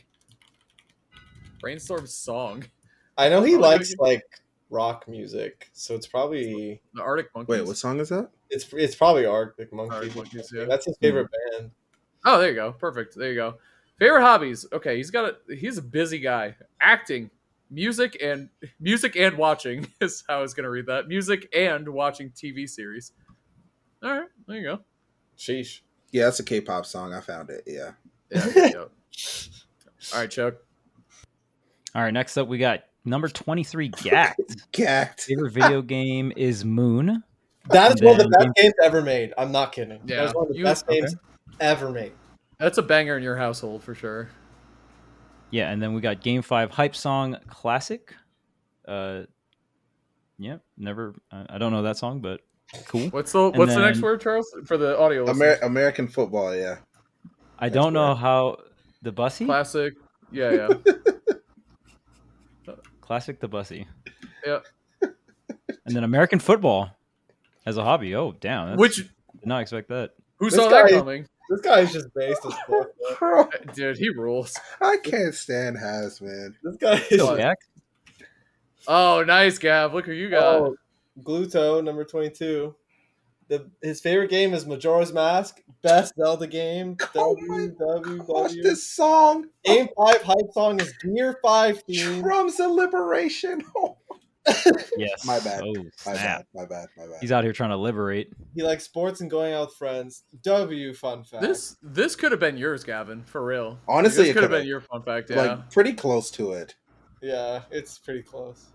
Brainstorm song. I know he Probably likes gonna like rock music, so it's probably The Arctic Monkeys. Wait, what song is that? it's it's probably Arctic Monkeys. Arctic Monkeys, yeah. That's his favorite band. Oh, there you go. Perfect. There you go. Favorite hobbies. Okay, he's got a he's a busy guy. Acting, music, and music and watching is how I was gonna read that. Music and watching T V series. All right, there you go. Sheesh. Yeah, that's a K-pop song. I found it. Yeah. Yeah. There you go. All right, Chuck. All right, next up we got number twenty-three, Gacked. Gacked. Favorite video game is Moon. That is And one of the then best games ever made. I'm not kidding. Yeah, That is one of the you- best okay. games ever made. That's a banger in your household for sure. Yeah, and then we got Game Five Hype Song Classic. Uh, yeah, never. I I don't know that song, but cool. What's the What's the next then- word, Charles, for the audio? Amer- listeners? American football. Yeah. I That's don't know weird. how the Bussy. Classic. Yeah, yeah. Classic the Bussy. Yeah. And then American football as a hobby. Oh, damn! That's, Which did not expect that. who This saw that guy- coming? This guy is just based as fuck. bro. Bro, Dude, he rules. I can't stand Has, man. This guy is Still just, Gack? Oh, nice, Gav. Look who you got. oh, Gluto number twenty-two. The his favorite game is Majora's Mask. Best Zelda game. Oh my W Gosh, W. this song. Game five hype song is Gear Five theme. Drums of Liberation. Oh, Yes. My bad. Oh, my snap. bad. My bad. My bad. He's out here trying to liberate. He likes sports and going out with friends. W fun fact. This this could have been yours, Gavin, for real. Honestly, this it could have could've. been your fun fact. Yeah. Like pretty close to it. Yeah, it's pretty close.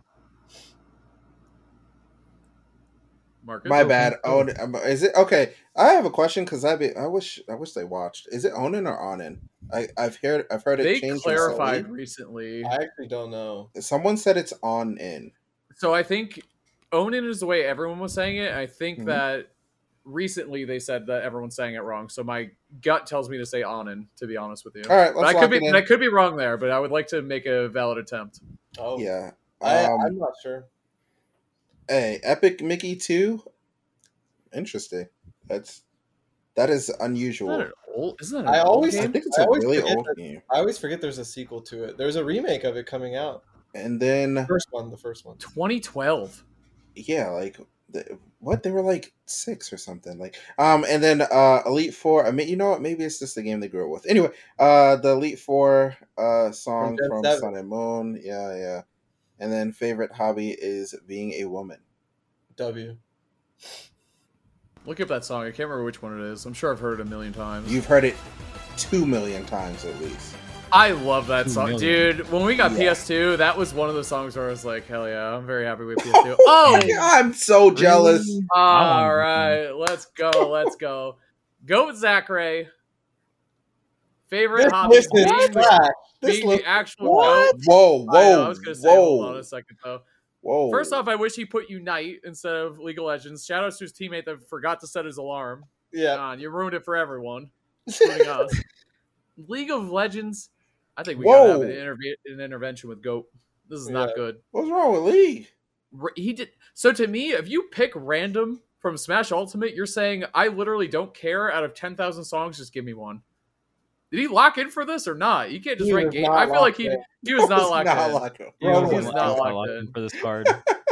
Marcus? My bad. Oh, um, is it okay? I have a question because I be I wish I wish they watched. Is it Onin or Onin? I I've heard I've heard it They changed clarified recently. recently. I actually don't know. Someone said it's on in. So I think Onin is the way everyone was saying it. I think Mhm. that recently they said that everyone's saying it wrong. So my gut tells me to say Annen, to be honest with you. All right, but let's I could lock be, it in. I could be wrong there, but I would like to make a valid attempt. Oh, Yeah. I, Um, I'm not sure. Hey, Epic Mickey two. Interesting. That's that is unusual. Isn't that an old, isn't that an I old always- I game? think it's I a always really forget old that- game. I always forget there's a sequel to it. There's a remake of it coming out. And then The first one, the first one. twenty twelve. yeah, like the, what they were like six or something. Like um, and then uh, Elite Four. I mean, you know what? Maybe it's just the game they grew up with. Anyway, uh, the Elite Four uh song Gen from seven. Sun and Moon. Yeah, yeah. And then favorite hobby is being a woman. W. Look up that song. I can't remember which one it is. I'm sure I've heard it a million times. You've heard it two million times at least. I love that Two song, million. dude. When we got Yeah. P S two, that was one of the songs where I was like, "Hell yeah, I'm very happy with P S two." Oh, I'm so jealous. Really? I all wanted right, let's go, let's go. Go with Zach Ray. Favorite This hobby? list is Being, trash. This being list the actual What? goat. Whoa, I, know, whoa, I was gonna say, hold on whoa, a second though. whoa. First off, I wish he put Unite instead of League of Legends. Shout out to his teammate that forgot to set his alarm. Yeah. God, you ruined it for everyone, including us. League of Legends. I think we gotta have an, Whoa. interve- an intervention with Goat. This is Yeah. not good. What's wrong with League? R- He did so to me. If you pick random from Smash Ultimate, you're saying I literally don't care. Out of ten thousand songs, just give me one. Did he lock in for this or not? You can't just He rank was game. not I feel like locked he in. he was not It's locked not in. locked up. He Bro, was was not not locked locked in in. for this card.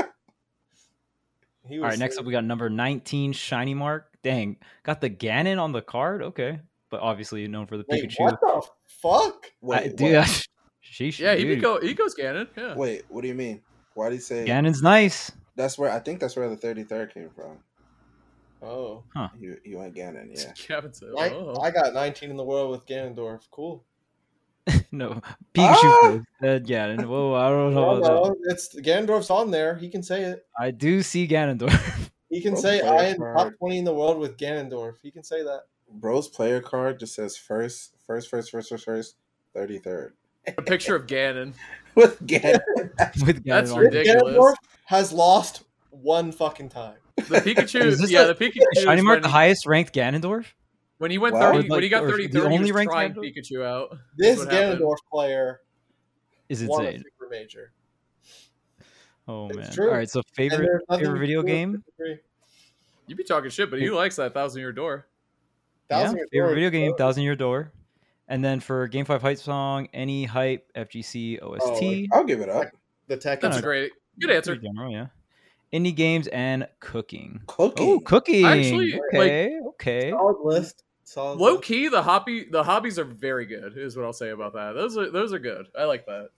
He All right, next up we got number nineteen, Shiny Mark. Dang, got the Ganon on the card. Okay, but obviously known for the Wait, Pikachu. what the fuck? I, Wait, dude, what? sheesh, Yeah, he dude. go he goes Ganon. Yeah. Wait, what do you mean? Why do you say Ganon's nice. that's where I think that's where the thirty-third came from. Oh. You you went Ganon, yeah. Kevin said, I, oh. I got nineteen in the world with Ganondorf. Cool. No, Pikachu Ah! said Ganon. Whoa, I don't know No, about that. no, it's Ganondorf's on there. He can say it. I do see Ganondorf. He can Bro, say player I am top card. twenty in the world with Ganondorf. He can say that. Bro's player card just says first, first, first, first, first, first, thirty-third. A picture of Ganon. With Ganon. With Ganon That's on ridiculous. it. Ganondorf has lost one fucking time. The Pikachu, Is this yeah, a- the Pikachu. Is Shiny is Mark when the he- highest ranked Ganondorf? When he went Wow. thirty, Or when he got like- or thirty, the third, he only was ranked trying Ganondorf? Pikachu out. This That's what happened. Ganondorf player Is won a insane. super major. Oh It's man! true. All right, so And favorite there's nothing favorite video to do with game. disagree. You be talking shit, but he likes that thousand year door. Yeah, Thousand Year favorite Door video is game, dope. Thousand Year Door. And then for Game Five hype song, any hype, F G C, O S T. I'll give it up. The tech. That's No, a no. great, good answer. Pretty general, yeah. Indie games and cooking. Cooking. Oh, cooking. Actually, okay, okay. Solid list. Solid Low list. key, the hobby, the hobbies are very good. Is what I'll say about that. Those are those are good. I like that.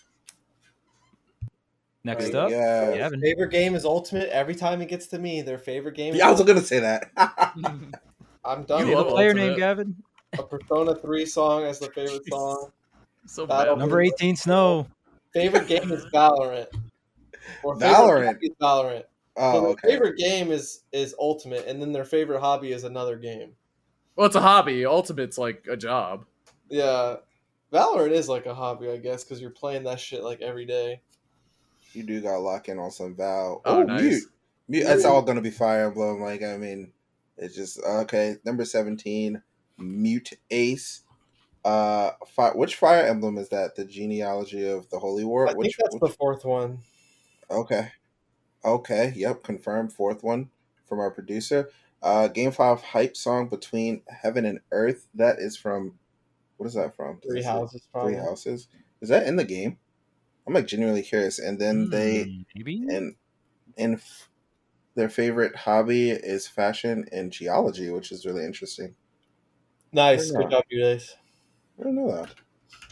Next Right, up, yeah. Gavin. Favorite game is Ultimate. Every time it gets to me, their favorite game. Yeah, I was is gonna say that. I'm done. You Name with a love it. player Ultimate. name, Gavin. A Persona three song as the favorite song. so Battle- bad. Number eighteen, Snow. Favorite game is Valorant. Or favorite Valorant. hobby is Valorant. So Oh, their okay. favorite game is is Ultimate, and then their favorite hobby is another game. Well, it's a hobby. Ultimate's like a job. Yeah, Valorant is like a hobby, I guess, because you're playing that shit like every day. You do got lock in on some Val. Oh, Oh, nice. mute. Mute. That's all gonna be Fire Emblem. Like, I mean, it's just okay. Number seventeen, Mute Ace. Uh, fi- which Fire Emblem is that? The genealogy of the Holy War. I think which, that's which- the fourth one. Okay. Okay. Yep. Confirmed. Fourth one from our producer. Uh, Game Five hype song between Heaven and Earth. That is from. What is that from? Does Three it say houses, probably. Three Houses. Is that in the game? I'm like genuinely curious. And then they Hmm, maybe. and and f- their favorite hobby is fashion and geology, which is really interesting. Nice, Yeah. good job, you guys. I don't know that.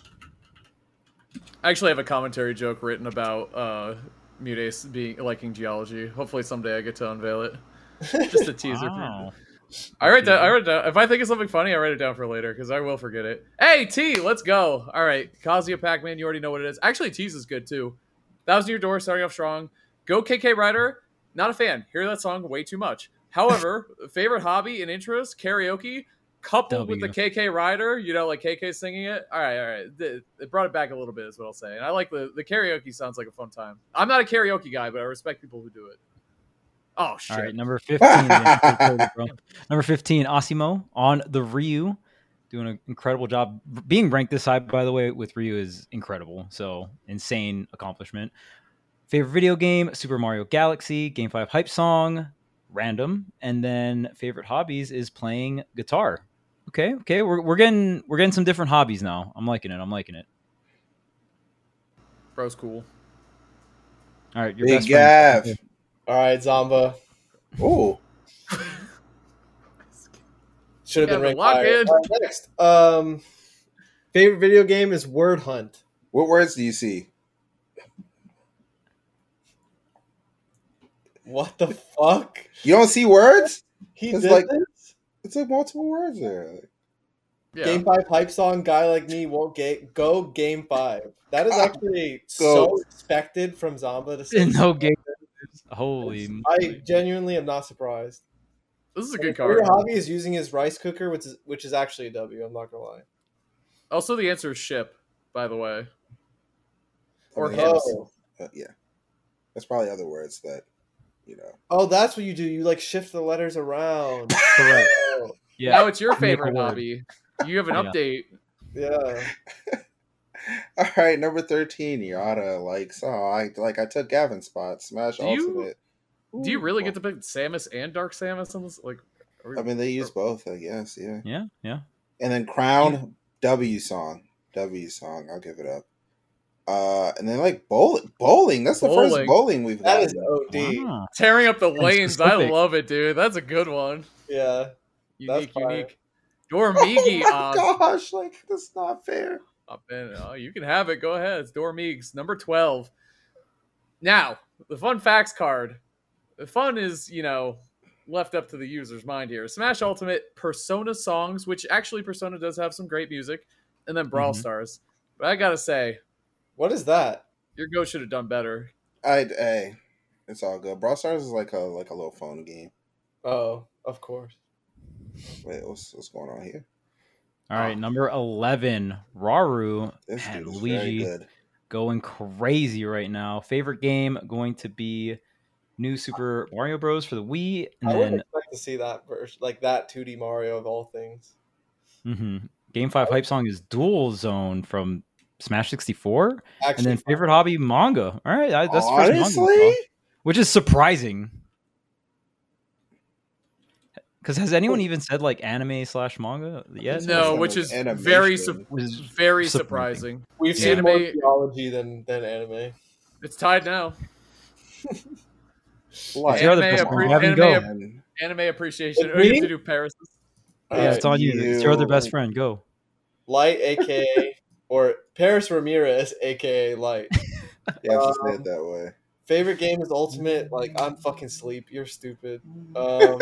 I actually have a commentary joke written about uh, Mutace being liking geology. Hopefully someday I get to unveil it. Just a teaser. For Wow. I write that. I write it down. If I think of something funny, I write it down for later because I will forget it. Hey T, let's go. All right, Kazuya Pac-Man. You already know what it is. Actually, T's is good too. Thousand Year Door, starting off strong. Go K K Rider. Not a fan. Hear that song way too much. However, favorite hobby and interest karaoke. Coupled with the W. K K Rider, you know, like K K singing it. All right, all right. It it brought it back a little bit, is what I'll say. And I like the the karaoke. Sounds like a fun time. I'm not a karaoke guy, but I respect people who do it. Oh shit! All right, number fifteen. Number fifteen, Asimo on the Ryu, doing an incredible job. Being ranked this high, by the way, with Ryu is incredible. So insane accomplishment. Favorite video game: Super Mario Galaxy. Game five hype song, random. And then favorite hobbies is playing guitar. Okay, okay, we're we're getting we're getting some different hobbies now. I'm liking it. I'm liking it. Bro's cool. All right, your Big best friend. Gav. All right, Zamba. Ooh. Should have been Yeah, ranked lock higher. in. All right, next, um, favorite video game is Word Hunt. What words do you see? What the fuck? You don't see words? He It's did like- this? It's like multiple words there. Yeah. Game five hype song. Guy like me won't ga- go game five. That is actually Go. so expected from Zamba to say. No game. Holy. I moly. genuinely am not surprised. This is a And good his card. favorite hobby is using his rice cooker, which is which is actually a W. I'm not gonna lie. Also, the answer is ship, by the way. Or I mean, hips. Oh. uh, yeah. There's probably other words that, you know. Oh, that's what you do. You like shift the letters around. Correct. Oh, Yeah. Now it's your Make a favorite word. hobby. You have an Yeah. update. yeah. All right, number thirteen, Yada likes. Oh, I like I took Gavin's spot. Smash Do you- Ultimate. Do you Ooh. really get to pick Samus and Dark Samus on this? Like, are we- I mean, they use both, I guess. Yeah. Yeah. Yeah. And then Crown W song, W song. I'll give it up. Uh, and then like bowling, bowling. That's the first Bowling. bowling we've That got. is O D. Ah. tearing up the And lanes. I specific. love it, dude. That's a good one. Yeah. Unique, fire. unique. Dormigi Oh my on. gosh, like that's not fair. Up in. Oh, you can have it. Go ahead. It's Dormigs, number twelve. Now, the fun facts card. The fun is, you know, left up to the user's mind here. Smash Ultimate, Persona songs, which actually Persona does have some great music, and then Brawl Mhm. Stars. But I gotta say, What is that? your Go should have done better. I hey, it's all good. Brawl Stars is like a like a little phone game. Oh, of course. Wait, what's what's going on here? All right, number eleven, Raru. This Man, dude is Luigi very good. going crazy right now. Favorite game going to be New Super Mario Bros. For the Wii, and I wouldn't then expect to see that version, like that two D Mario of all things. mhm, Game Five hype song is Dual Zone from Smash sixty-four, and Actually, then favorite hobby manga. All right, I, that's the first manga, Honestly, we saw, which is surprising. Because has anyone even said like anime slash manga yet? No, like which is animation. very su- Was very surprising. surprising. we've The seen anime- more theology than than anime. It's tied now. like, You're the Anime, best appre- one. Have him anime, go. ap- man. anime appreciation. With Oh, you me? have to do Paris. Yeah, it's on you. It's your other You- best friend. Go. Light, aka or Paris Ramirez, aka Light. You have to say Um, it that way. Favorite game is Ultimate. Like I'm fucking sleep. You're stupid. Um,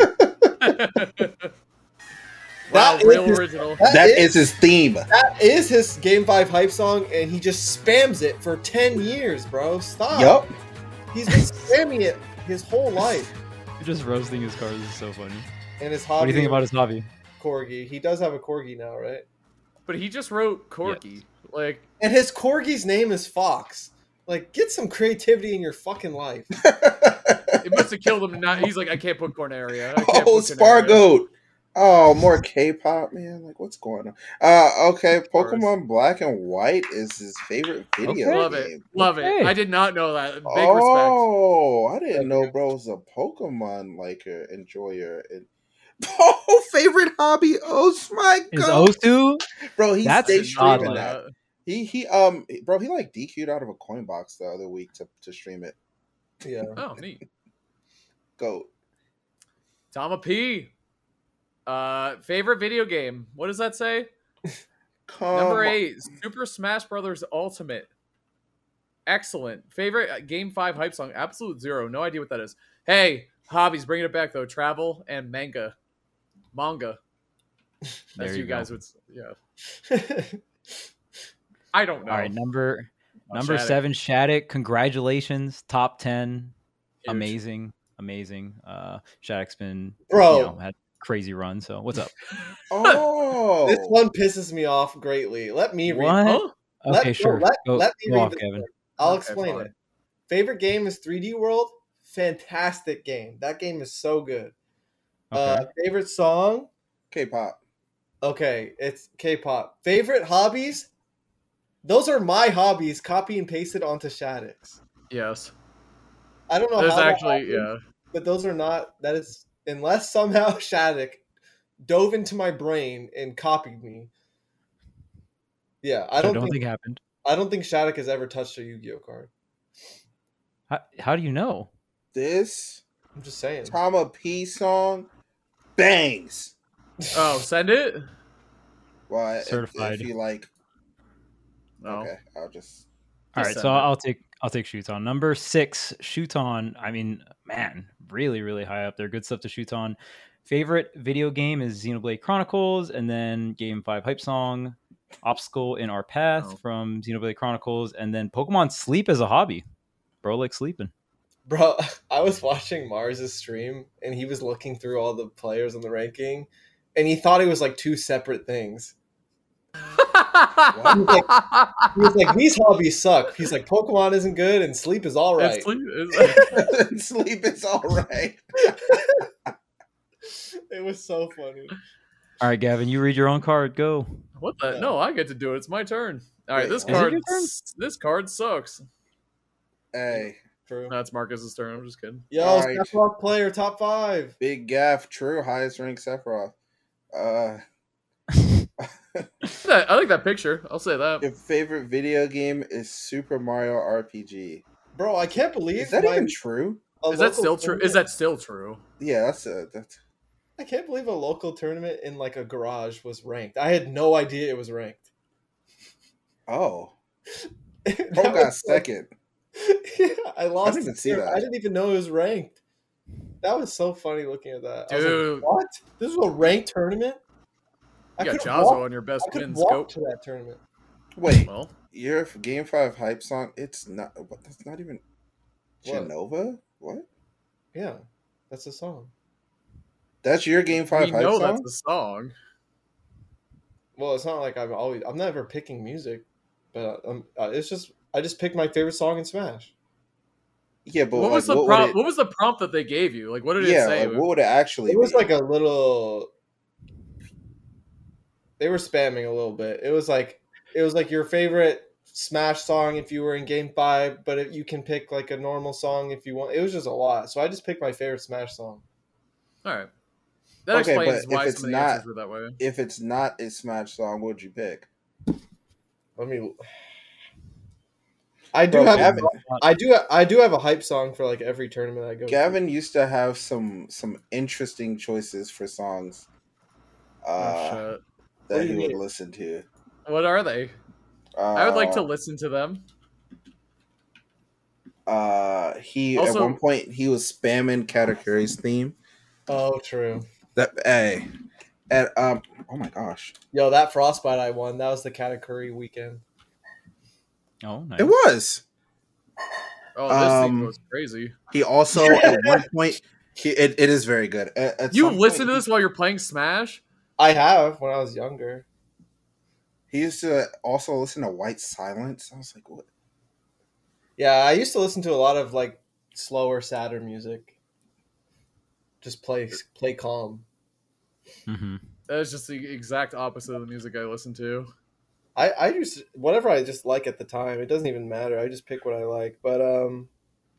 Wow, That real is- original. that That is- is his theme. That is his Game five hype song, and he just spams it for ten years, bro. Stop. Yup. He's been spamming it his whole life. You're just roasting his cars. Is so funny. And his hobby What do you think about his hobby? Corgi. He does have a Corgi now, right? But he just wrote Corky. Like, And his Corgi's name is Fox. Like, get some creativity in your fucking life. it must have killed him. Not, he's like, I can't put Corneria. I can't Oh, put Corneria. Spargoat. Oh, more K-pop, man. Like, what's going on? Uh, okay, course. Pokemon Black and White is his favorite video Okay. Love it. game. Love Okay. it. I did not know that. Big respect. Oh, I didn't know bro was a Pokemon liker, enjoyer, and oh, favorite hobby. Oh my Is god, Osu? bro, he That's stayed odd, streaming like- that. He he um bro, he like D Q'd out of a coin box the other week to to stream it. Yeah. Oh, neat. Goat. Tama P. Uh, favorite video game. What does that say? Come Number on. eight, Super Smash Brothers Ultimate. Excellent. Favorite uh, Game five hype song? Absolute Zero. No idea what that is. Hey, hobbies, bringing it back though. Travel and manga. Manga. There As you you go. guys would. s- Yeah. I don't know. All right, number Oh, number Shattuck. seven, Shattuck. Congratulations, top ten. Huge. Amazing, amazing. Uh, Shattuck's been Bro. you know, had a crazy run. So what's up? Oh, This one pisses me off greatly. Let me read What? Huh? Let- Okay, no, sure. let- go let me go read off, this Kevin. one. I'll Okay, explain fine. it. Favorite game is three D World. fantastic game. That game is so good. Okay. Uh, favorite song? K-pop. Okay, it's K-pop. Favorite hobbies? Those are my hobbies, copy and pasted onto Shaddix. Yes. I don't know There's how that actually, happened, yeah. but those are not. That is unless somehow Shattuck dove into my brain and copied me. Yeah, I I don't, don't think, think happened. I don't think Shattuck has ever touched a Yu-Gi-Oh card. How, how do you know? This I'm just saying. Tama P song bangs. Oh, send it? Well, Certified. If, if you like, No. okay, I'll just. All Just right, send so it. I'll take I'll take shoot on number six. Shoot on. I mean, man, really, really high up there. Good stuff to shoot on. Favorite video game is Xenoblade Chronicles, and then Game Five hype song, Obstacle in Our Path Oh. from Xenoblade Chronicles, and then Pokemon Sleep as a hobby. Bro, like sleeping. Bro, I was watching Mars's stream, and he was looking through all the players on the ranking, and he thought it was like two separate things. He was like, these hobbies suck. He's like, Pokemon isn't good, and sleep is all right. It's sleep- it's- Sleep is all right. It was so funny. All right, Gavin, you read your own card. Go. What the? Yeah. No, I get to do it. It's my turn. All right, Wait, this is it card. your turn? This card sucks. Hey, True. That's Marcus's turn. I'm just kidding. Yo, All right. Sephiroth player, top five. big gaff. True, highest ranked Sephiroth. Uh, Yeah, I like that picture. I'll say that. your favorite video game is Super Mario R P G. Bro, I can't believe Is that my- even true? a Is that local still true? Is tournament- that still true? Yeah, that's a that's. I can't believe a local tournament in like a garage was ranked. I had no idea it was ranked. Oh, That Pro got was like- second. Yeah, I lost. didn't even it see there. that. I didn't even know it was ranked. That was so funny looking at that. I was Dude. like, what? This was a ranked tournament? I You got could've Jazzo walked- on your best I could win walk scope. to that tournament. Wait, Well, your Game Five hype song? It's not. What, that's not even. What? Genova? What? Yeah, that's a song. That's your Game we Five hype know song? that's the song. Well, it's not like I'm always. I'm never picking music, but um, uh, it's just I just picked my favorite song in Smash. Yeah, but What like, was the what would prompt? it- What was the prompt that they gave you? Like, what did yeah, it say? like, what would it actually? It was be? like a little. They were spamming a little bit. It was like it was like your favorite Smash song if you were in Game Five, but if you can pick like a normal song if you want. It was just a lot, so I just picked my favorite Smash song. All right, that Okay, explains but if why it's some of the not- answers were that way. If it's not a Smash song, what would you pick? Let me. I do Bro, have. Gavin, I do. I do have a hype song for like every tournament I go. to. Gavin used to have some some interesting choices for songs uh, oh, shit. What that do he you would mean? listen to. What are they? Uh, I would like to listen to them. Uh, he Also- at one point he was spamming Katakuri's theme. Oh, true. That hey, at um, oh my gosh, Yo, that Frostbite I won. That was the Katakuri weekend. Oh, nice. it was. Oh, this Um, thing goes crazy. He also at one point he it, it is very good. At, at You some listen point, to this while you're playing Smash? I have when I was younger. He used to also listen to White Silence. I was like, what? Yeah, I used to listen to a lot of like slower, sadder music. Just play play calm. Mm-hmm. That's just the exact opposite of the music I listen to. I I just whatever I just like at the time. It doesn't even matter. I just pick what I like. But um,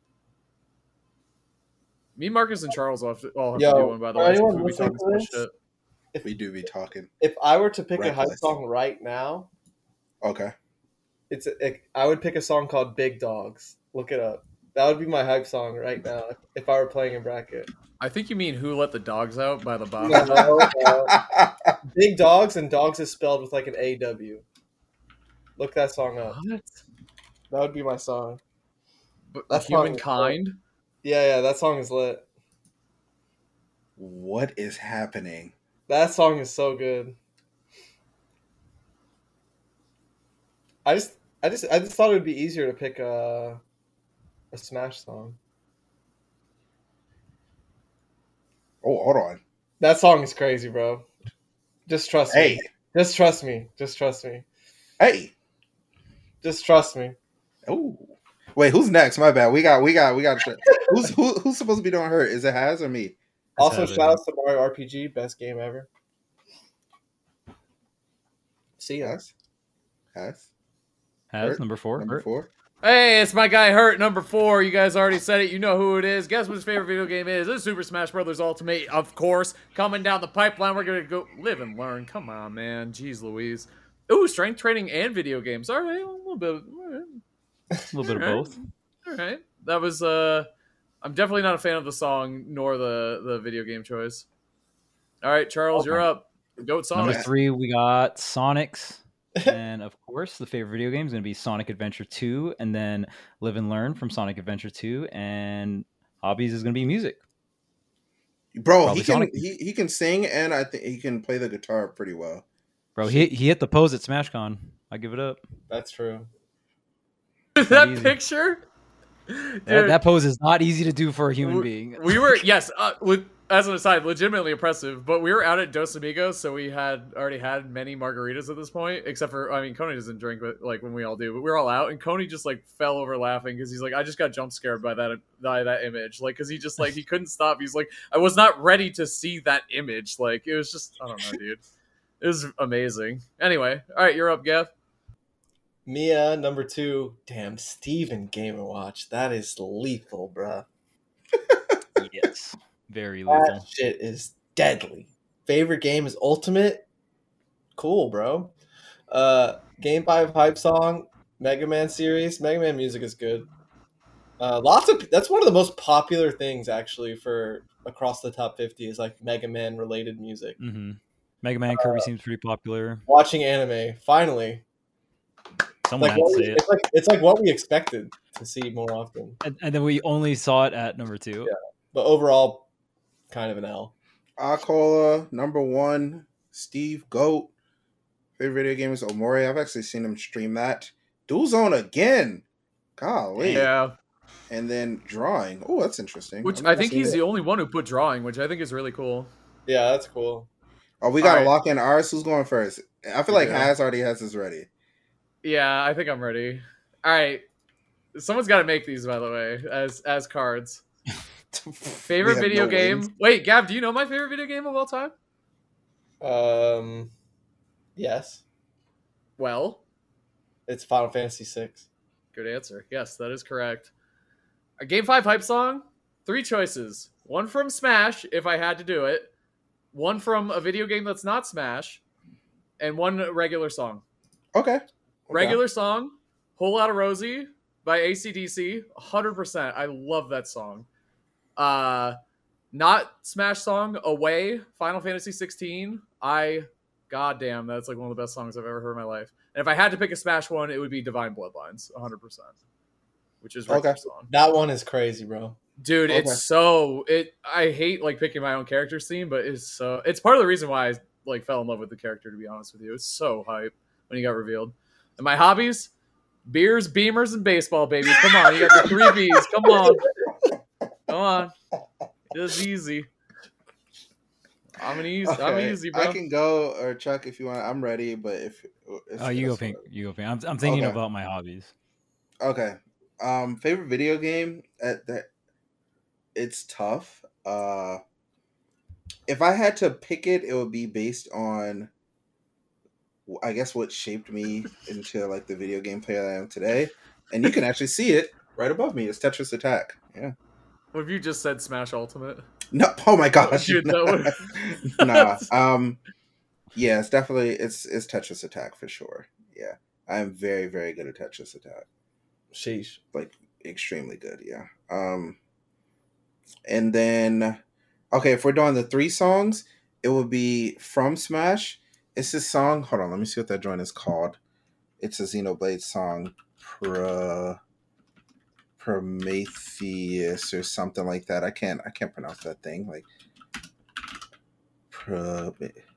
Me, Marcus, and Charles all have to, all have Yo, to do one, by the for way. anyone since we be listening talking to so much this- shit. We do be talking. if I were to pick a hype Reckless. song right now, Okay. it's it, I would pick a song called "Big Dogs." Look it up. That would be my hype song right now if, if I were playing in bracket. I think you mean Who Let the Dogs Out by the Bob. No, no, no. Big Dogs, and dogs is spelled with like an A W. Look that song up. What? That would be my song. But That's probably- Humankind? Yeah, yeah, that song is lit. What is happening? That song is so good. I just, I just, I just thought it would be easier to pick a, a Smash song. Oh, hold on. That song is crazy, bro. Just trust Hey, me. Just trust me. Just trust me. hey. Just trust me. Oh, wait. Who's next? My bad. We got. We got. We got. Who's who, who's supposed to be doing hurt? Is it Has or me? Also, Has, I shout out to Mario R P G, best game ever. See ya. Has? Has? Has Hurt? number four. Number Hurt. four? Hey, it's my guy Hurt, number four. You guys already said it. You know who it is. Guess what his favorite video game is? It's Super Smash Bros. Ultimate, of course. Coming down the pipeline, we're going to go live and learn. Come on, man. Jeez Louise. Ooh, strength training and video games. All right, a little bit. Of, all right. A little bit of All right. both. All right. That was, uh, I'm definitely not a fan of the song nor the, the video game choice. All right, Charles, Okay. you're up. Goat Number Sonic. three, we got Sonics. And of course, the favorite video game is going to be Sonic Adventure two, and then Live and Learn from Sonic Adventure two, and hobbies is going to be music. Bro, Probably he can Sonic. he, he can sing and I think he can play the guitar pretty well. Bro, he he hit the pose at SmashCon. I give it up. That's true. that easy. picture? Dude, That, that pose is not easy to do for a human we, being. we were, yes, uh, with, as an aside, legitimately impressive, but we were out at Dos Amigos, so we had already had many margaritas at this point, except for, I mean, Coney doesn't drink, but like when we all do, but we were all out, and Coney just like fell over laughing because he's like, I just got jump scared by that by that image, like, because he just like, he couldn't stop. He's like, I was not ready to see that image. Like, it was just, I don't know, dude. It was amazing. Anyway, all right, you're up, Gav. Mia, number two. Damn, Steven Game and Watch. That is lethal, bruh. Yes. Very That lethal. shit is deadly. Favorite game is Ultimate. Cool, bro. Uh, Game five hype song, Mega Man series. Mega Man music is good. Uh, lots of that's one of the most popular things actually for across the top fifty is like Mega Man related music. Mm-hmm. Mega Man Kirby seems pretty popular. Watching anime, finally. Someone Like had what to we, say it. it's like it's like what we expected to see more often. And, and then we only saw it at number two. Yeah. But overall, kind of an L. Akola, number one, Steve Goat. Favorite video game is Omori. I've actually seen him stream that. Dual Zone again. Golly. Yeah, And then drawing. Oh, that's interesting. which I've I never think seen he's it. the only one who put drawing, which I think is really cool. Yeah, that's cool. Oh, we got to Alright. lock in ours. Who's going first? I feel We like do. Has already has his ready. Yeah, I think I'm ready. All right, someone's got to make these, by the way, as as cards. Favorite have video no game? wins. Wait, Gav, do you know my favorite video game of all time? Um, yes, Well, it's Final Fantasy six. good answer. Yes, that is correct. A Game five hype song, three choices. One from Smash, if I had to do it. One from a video game that's not Smash. And one regular song. Okay. Okay. Regular song, Whole Lotta Rosie by A C D C. one hundred percent. I love that song. Uh, not Smash song, Away, Final Fantasy sixteen. I, goddamn, that's like one of the best songs I've ever heard in my life. And if I had to pick a Smash one, it would be Divine Bloodlines, one hundred percent. Which is Rick's Okay. song. That one is crazy, bro. Dude, Okay. it's so it. I hate like picking my own character theme, but it's so. It's part of the reason why I like fell in love with the character. To be honest with you, it's so hype when he got revealed. And my hobbies: beers, beamers, and baseball. Baby, come on, you got the three B's. Come on, come on. It's easy. I'm an easy. I'm Okay, easy, bro. I can go, or Chuck, if you want. I'm ready, but if, if Oh, you go if- pink. You go pink. I'm, I'm thinking Okay. about my hobbies. Okay. Um, favorite video game at that it's tough. Uh if I had to pick it, it would be based on I guess what shaped me into like the video game player that I am today. And you can actually see it right above me. It's Tetris Attack. Yeah. What if you just said Smash Ultimate? No, oh my gosh. Dude, that nah. Um yeah, it's definitely it's it's Tetris Attack for sure. Yeah. I am very, very good at Tetris Attack. Sheesh. Like extremely good, yeah. Um and then okay, if we're doing the three songs, it would be from Smash. It's this song. Hold on, let me see what that joint is called. It's a Xenoblade song, Pro Prometheus or something like that. I can't I can't pronounce that thing. Like Pro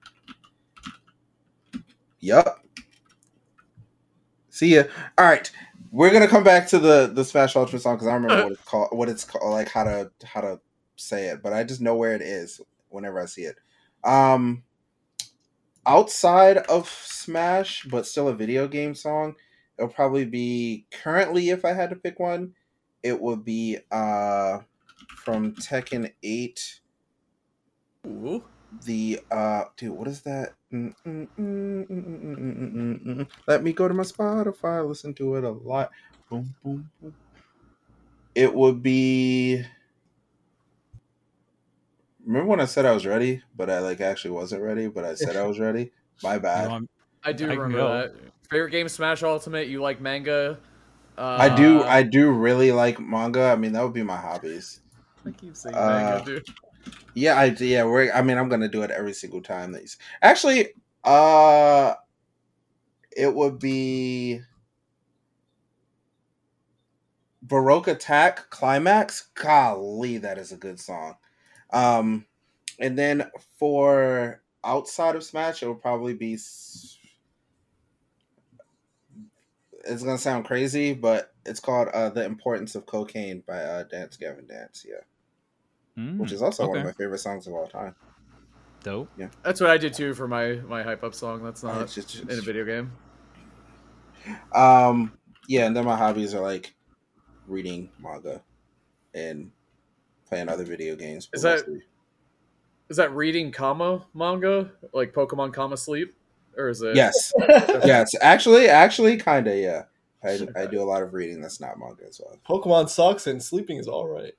Yup. See ya. All right, we're gonna come back to the the Smash Ultimate song because I don't remember what it's called, what it's called, like how to how to say it, but I just know where it is whenever I see it. Um, outside of Smash, but still a video game song, it'll probably be currently if I had to pick one, it would be uh from Tekken eight. Ooh. The uh, dude, what is that? Mm, mm, mm, mm, mm, mm, mm, mm, mm. Let me go to my Spotify. Listen to it a lot. Boom, boom, boom. It would be. Remember when I said I was ready, but I like actually wasn't ready, but I said I was ready. My bad. No, I'm- I do I can remember go. that. Favorite game, Smash Ultimate. You like manga? Uh, I do. I do really like manga. I mean, that would be my hobbies. I keep saying Uh, manga, dude. Yeah, I yeah. We're. I mean, I'm gonna do it every single time. That you, actually, uh, it would be Baroque Attack Climax. Golly, that is a good song. Um, and then for outside of Smash, it would probably be. s- It's gonna sound crazy, but it's called uh, "The Importance of Cocaine" by uh, Dance Gavin Dance. Yeah, Mm, which is also one of okay. my favorite songs of all time. Dope. That's what I did too for my my hype up song. That's not It's just- in a video game. Um, yeah, and then my hobbies are like reading manga and playing other video games. but Is that- mostly- Is that reading comma manga like Pokemon comma sleep, or is it? yes, yes. Actually, actually, kind of. Yeah, I, I do a lot of reading. That's not manga as well. Pokemon sucks and sleeping is all right.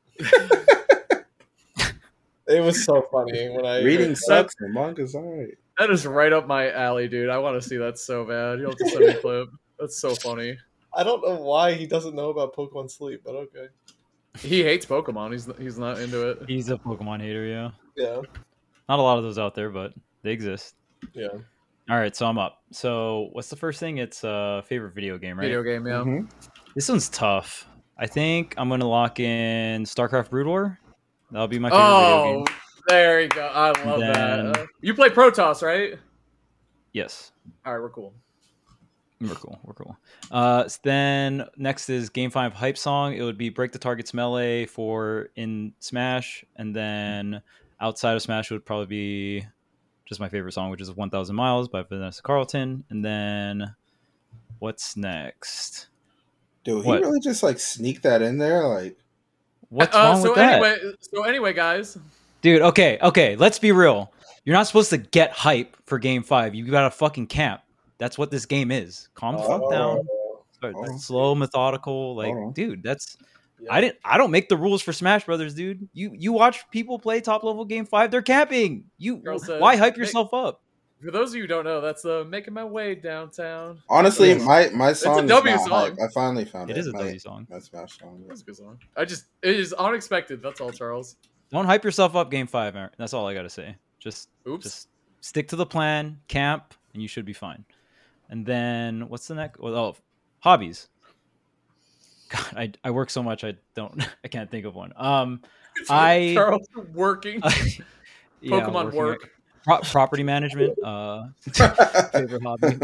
It was so funny when I Reading sucks and manga's alright. That is right up my alley, dude. I want to see that so bad. You'll have to send me a clip. That's so funny. I don't know why he doesn't know about Pokemon Sleep, but okay. He hates Pokemon. He's he's not into it. He's a Pokemon hater, yeah. Yeah, Not a lot of those out there, but they exist. yeah. All right, so I'm up. So what's the first thing? It's a uh, favorite video game, right? Video game, yeah. Mhm. This one's tough. I think I'm gonna lock in StarCraft Brood War. That'll be my favorite video Oh, game. there you go. I love Then- that. Uh, you play Protoss, right? Yes. All right, we're cool. We're cool. We're cool. Uh, s- then next is Game Five hype song. It would be "Break the Target's Melee" for in Smash, and then outside of Smash would probably be just my favorite song, which is "one thousand Miles" by Vanessa Carlton. And then what's next? Dude, he What? really just like sneak that in there, like. What's Uh, wrong so with that, anyway, so anyway, guys, dude? Okay, okay. Let's be real. You're not supposed to get hype for Game Five. You got to fucking camp. That's what this game is. Calm the fuck down. Start Oh. slow, methodical. Like, Oh. dude, that's Yeah. I didn't. I don't make the rules for Smash Brothers, dude. You you watch people play top level game five. They're camping. You Girl says, why hype "Hey." yourself up? for those of you who don't know, that's uh, making my way downtown. Honestly, Yes. my my song W is not song. hype. I finally found it. It is a my, W song. my Smash song. That's a good song. I just it is unexpected. That's all, Charles. Don't hype yourself up. Game five. Aaron. That's all I gotta say. Just Oops. just stick to the plan, camp, and you should be fine. And then what's the next? Well, oh, hobbies. God, I I work so much. I don't. I can't think of one. Um, I Charles working. yeah, Pokemon working work. at- pro- property management. Uh, favorite hobby.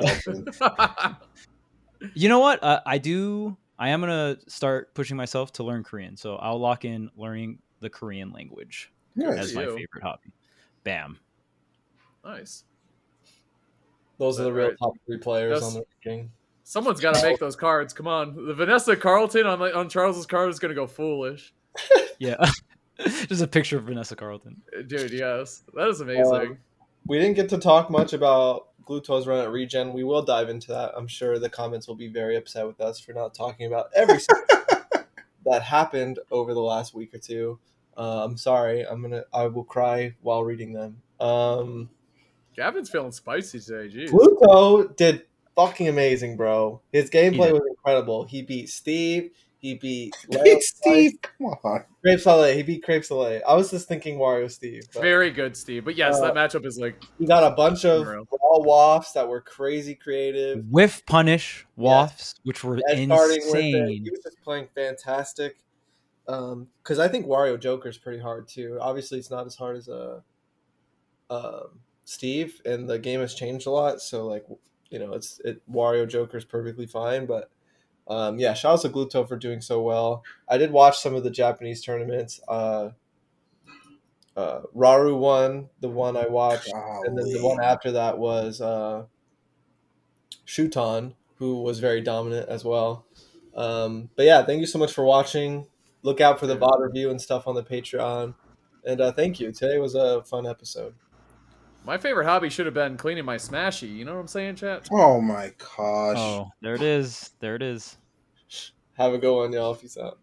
Uh, You know what? Uh, I do. I am gonna start pushing myself to learn Korean, so I'll lock in learning the Korean language Nice. as my you. favorite hobby. Bam. Nice. Those are the real Right. top three players That's- on the ranking. Someone's got to make those cards. Come on, the Vanessa Carlton on like, on Charles's card is gonna go foolish, Yeah. Just a picture of Vanessa Carlton. dude. Yes, that is amazing. Um, We didn't get to talk much about Gluto's run at Regen. We will dive into that. I'm sure the comments will be very upset with us for not talking about every single thing that happened over the last week or two. Uh, I'm sorry. I'm gonna. I will cry while reading them. Um, Gavin's feeling spicy today. Jeez. Gluto did fucking amazing, bro. His gameplay did. was incredible. He beat Steve. He beat Leo Hey, Steve, come on. Crepe Soleil. He beat Crepe Soleil. I was just thinking Wario Steve. but Very good, Steve. But yes, Uh, that matchup is like He got a bunch of Unreal. raw wafts that were crazy creative. Whiff punish wafts, which were And starting with it, insane. he was just playing fantastic. Um, because I think Wario Joker's pretty hard too. Obviously, it's not as hard as a um, Steve, and the game has changed a lot. So like, you know, it's it Wario Joker's perfectly fine. But um, yeah, shout out to Gluto for doing so well. I did watch some of the Japanese tournaments. Uh, uh, Raru won the one I watched, and then the Golly. one after that was uh, Shuton, who was very dominant as well. Um, but yeah, thank you so much for watching. look out for the V O D review and stuff on the Patreon. And uh, thank you. Today was a fun episode. My favorite hobby should have been cleaning my Smashy. You know what I'm saying, chat? Oh my gosh. Oh, there it is. There it is. Have a good one, y'all. Peace out.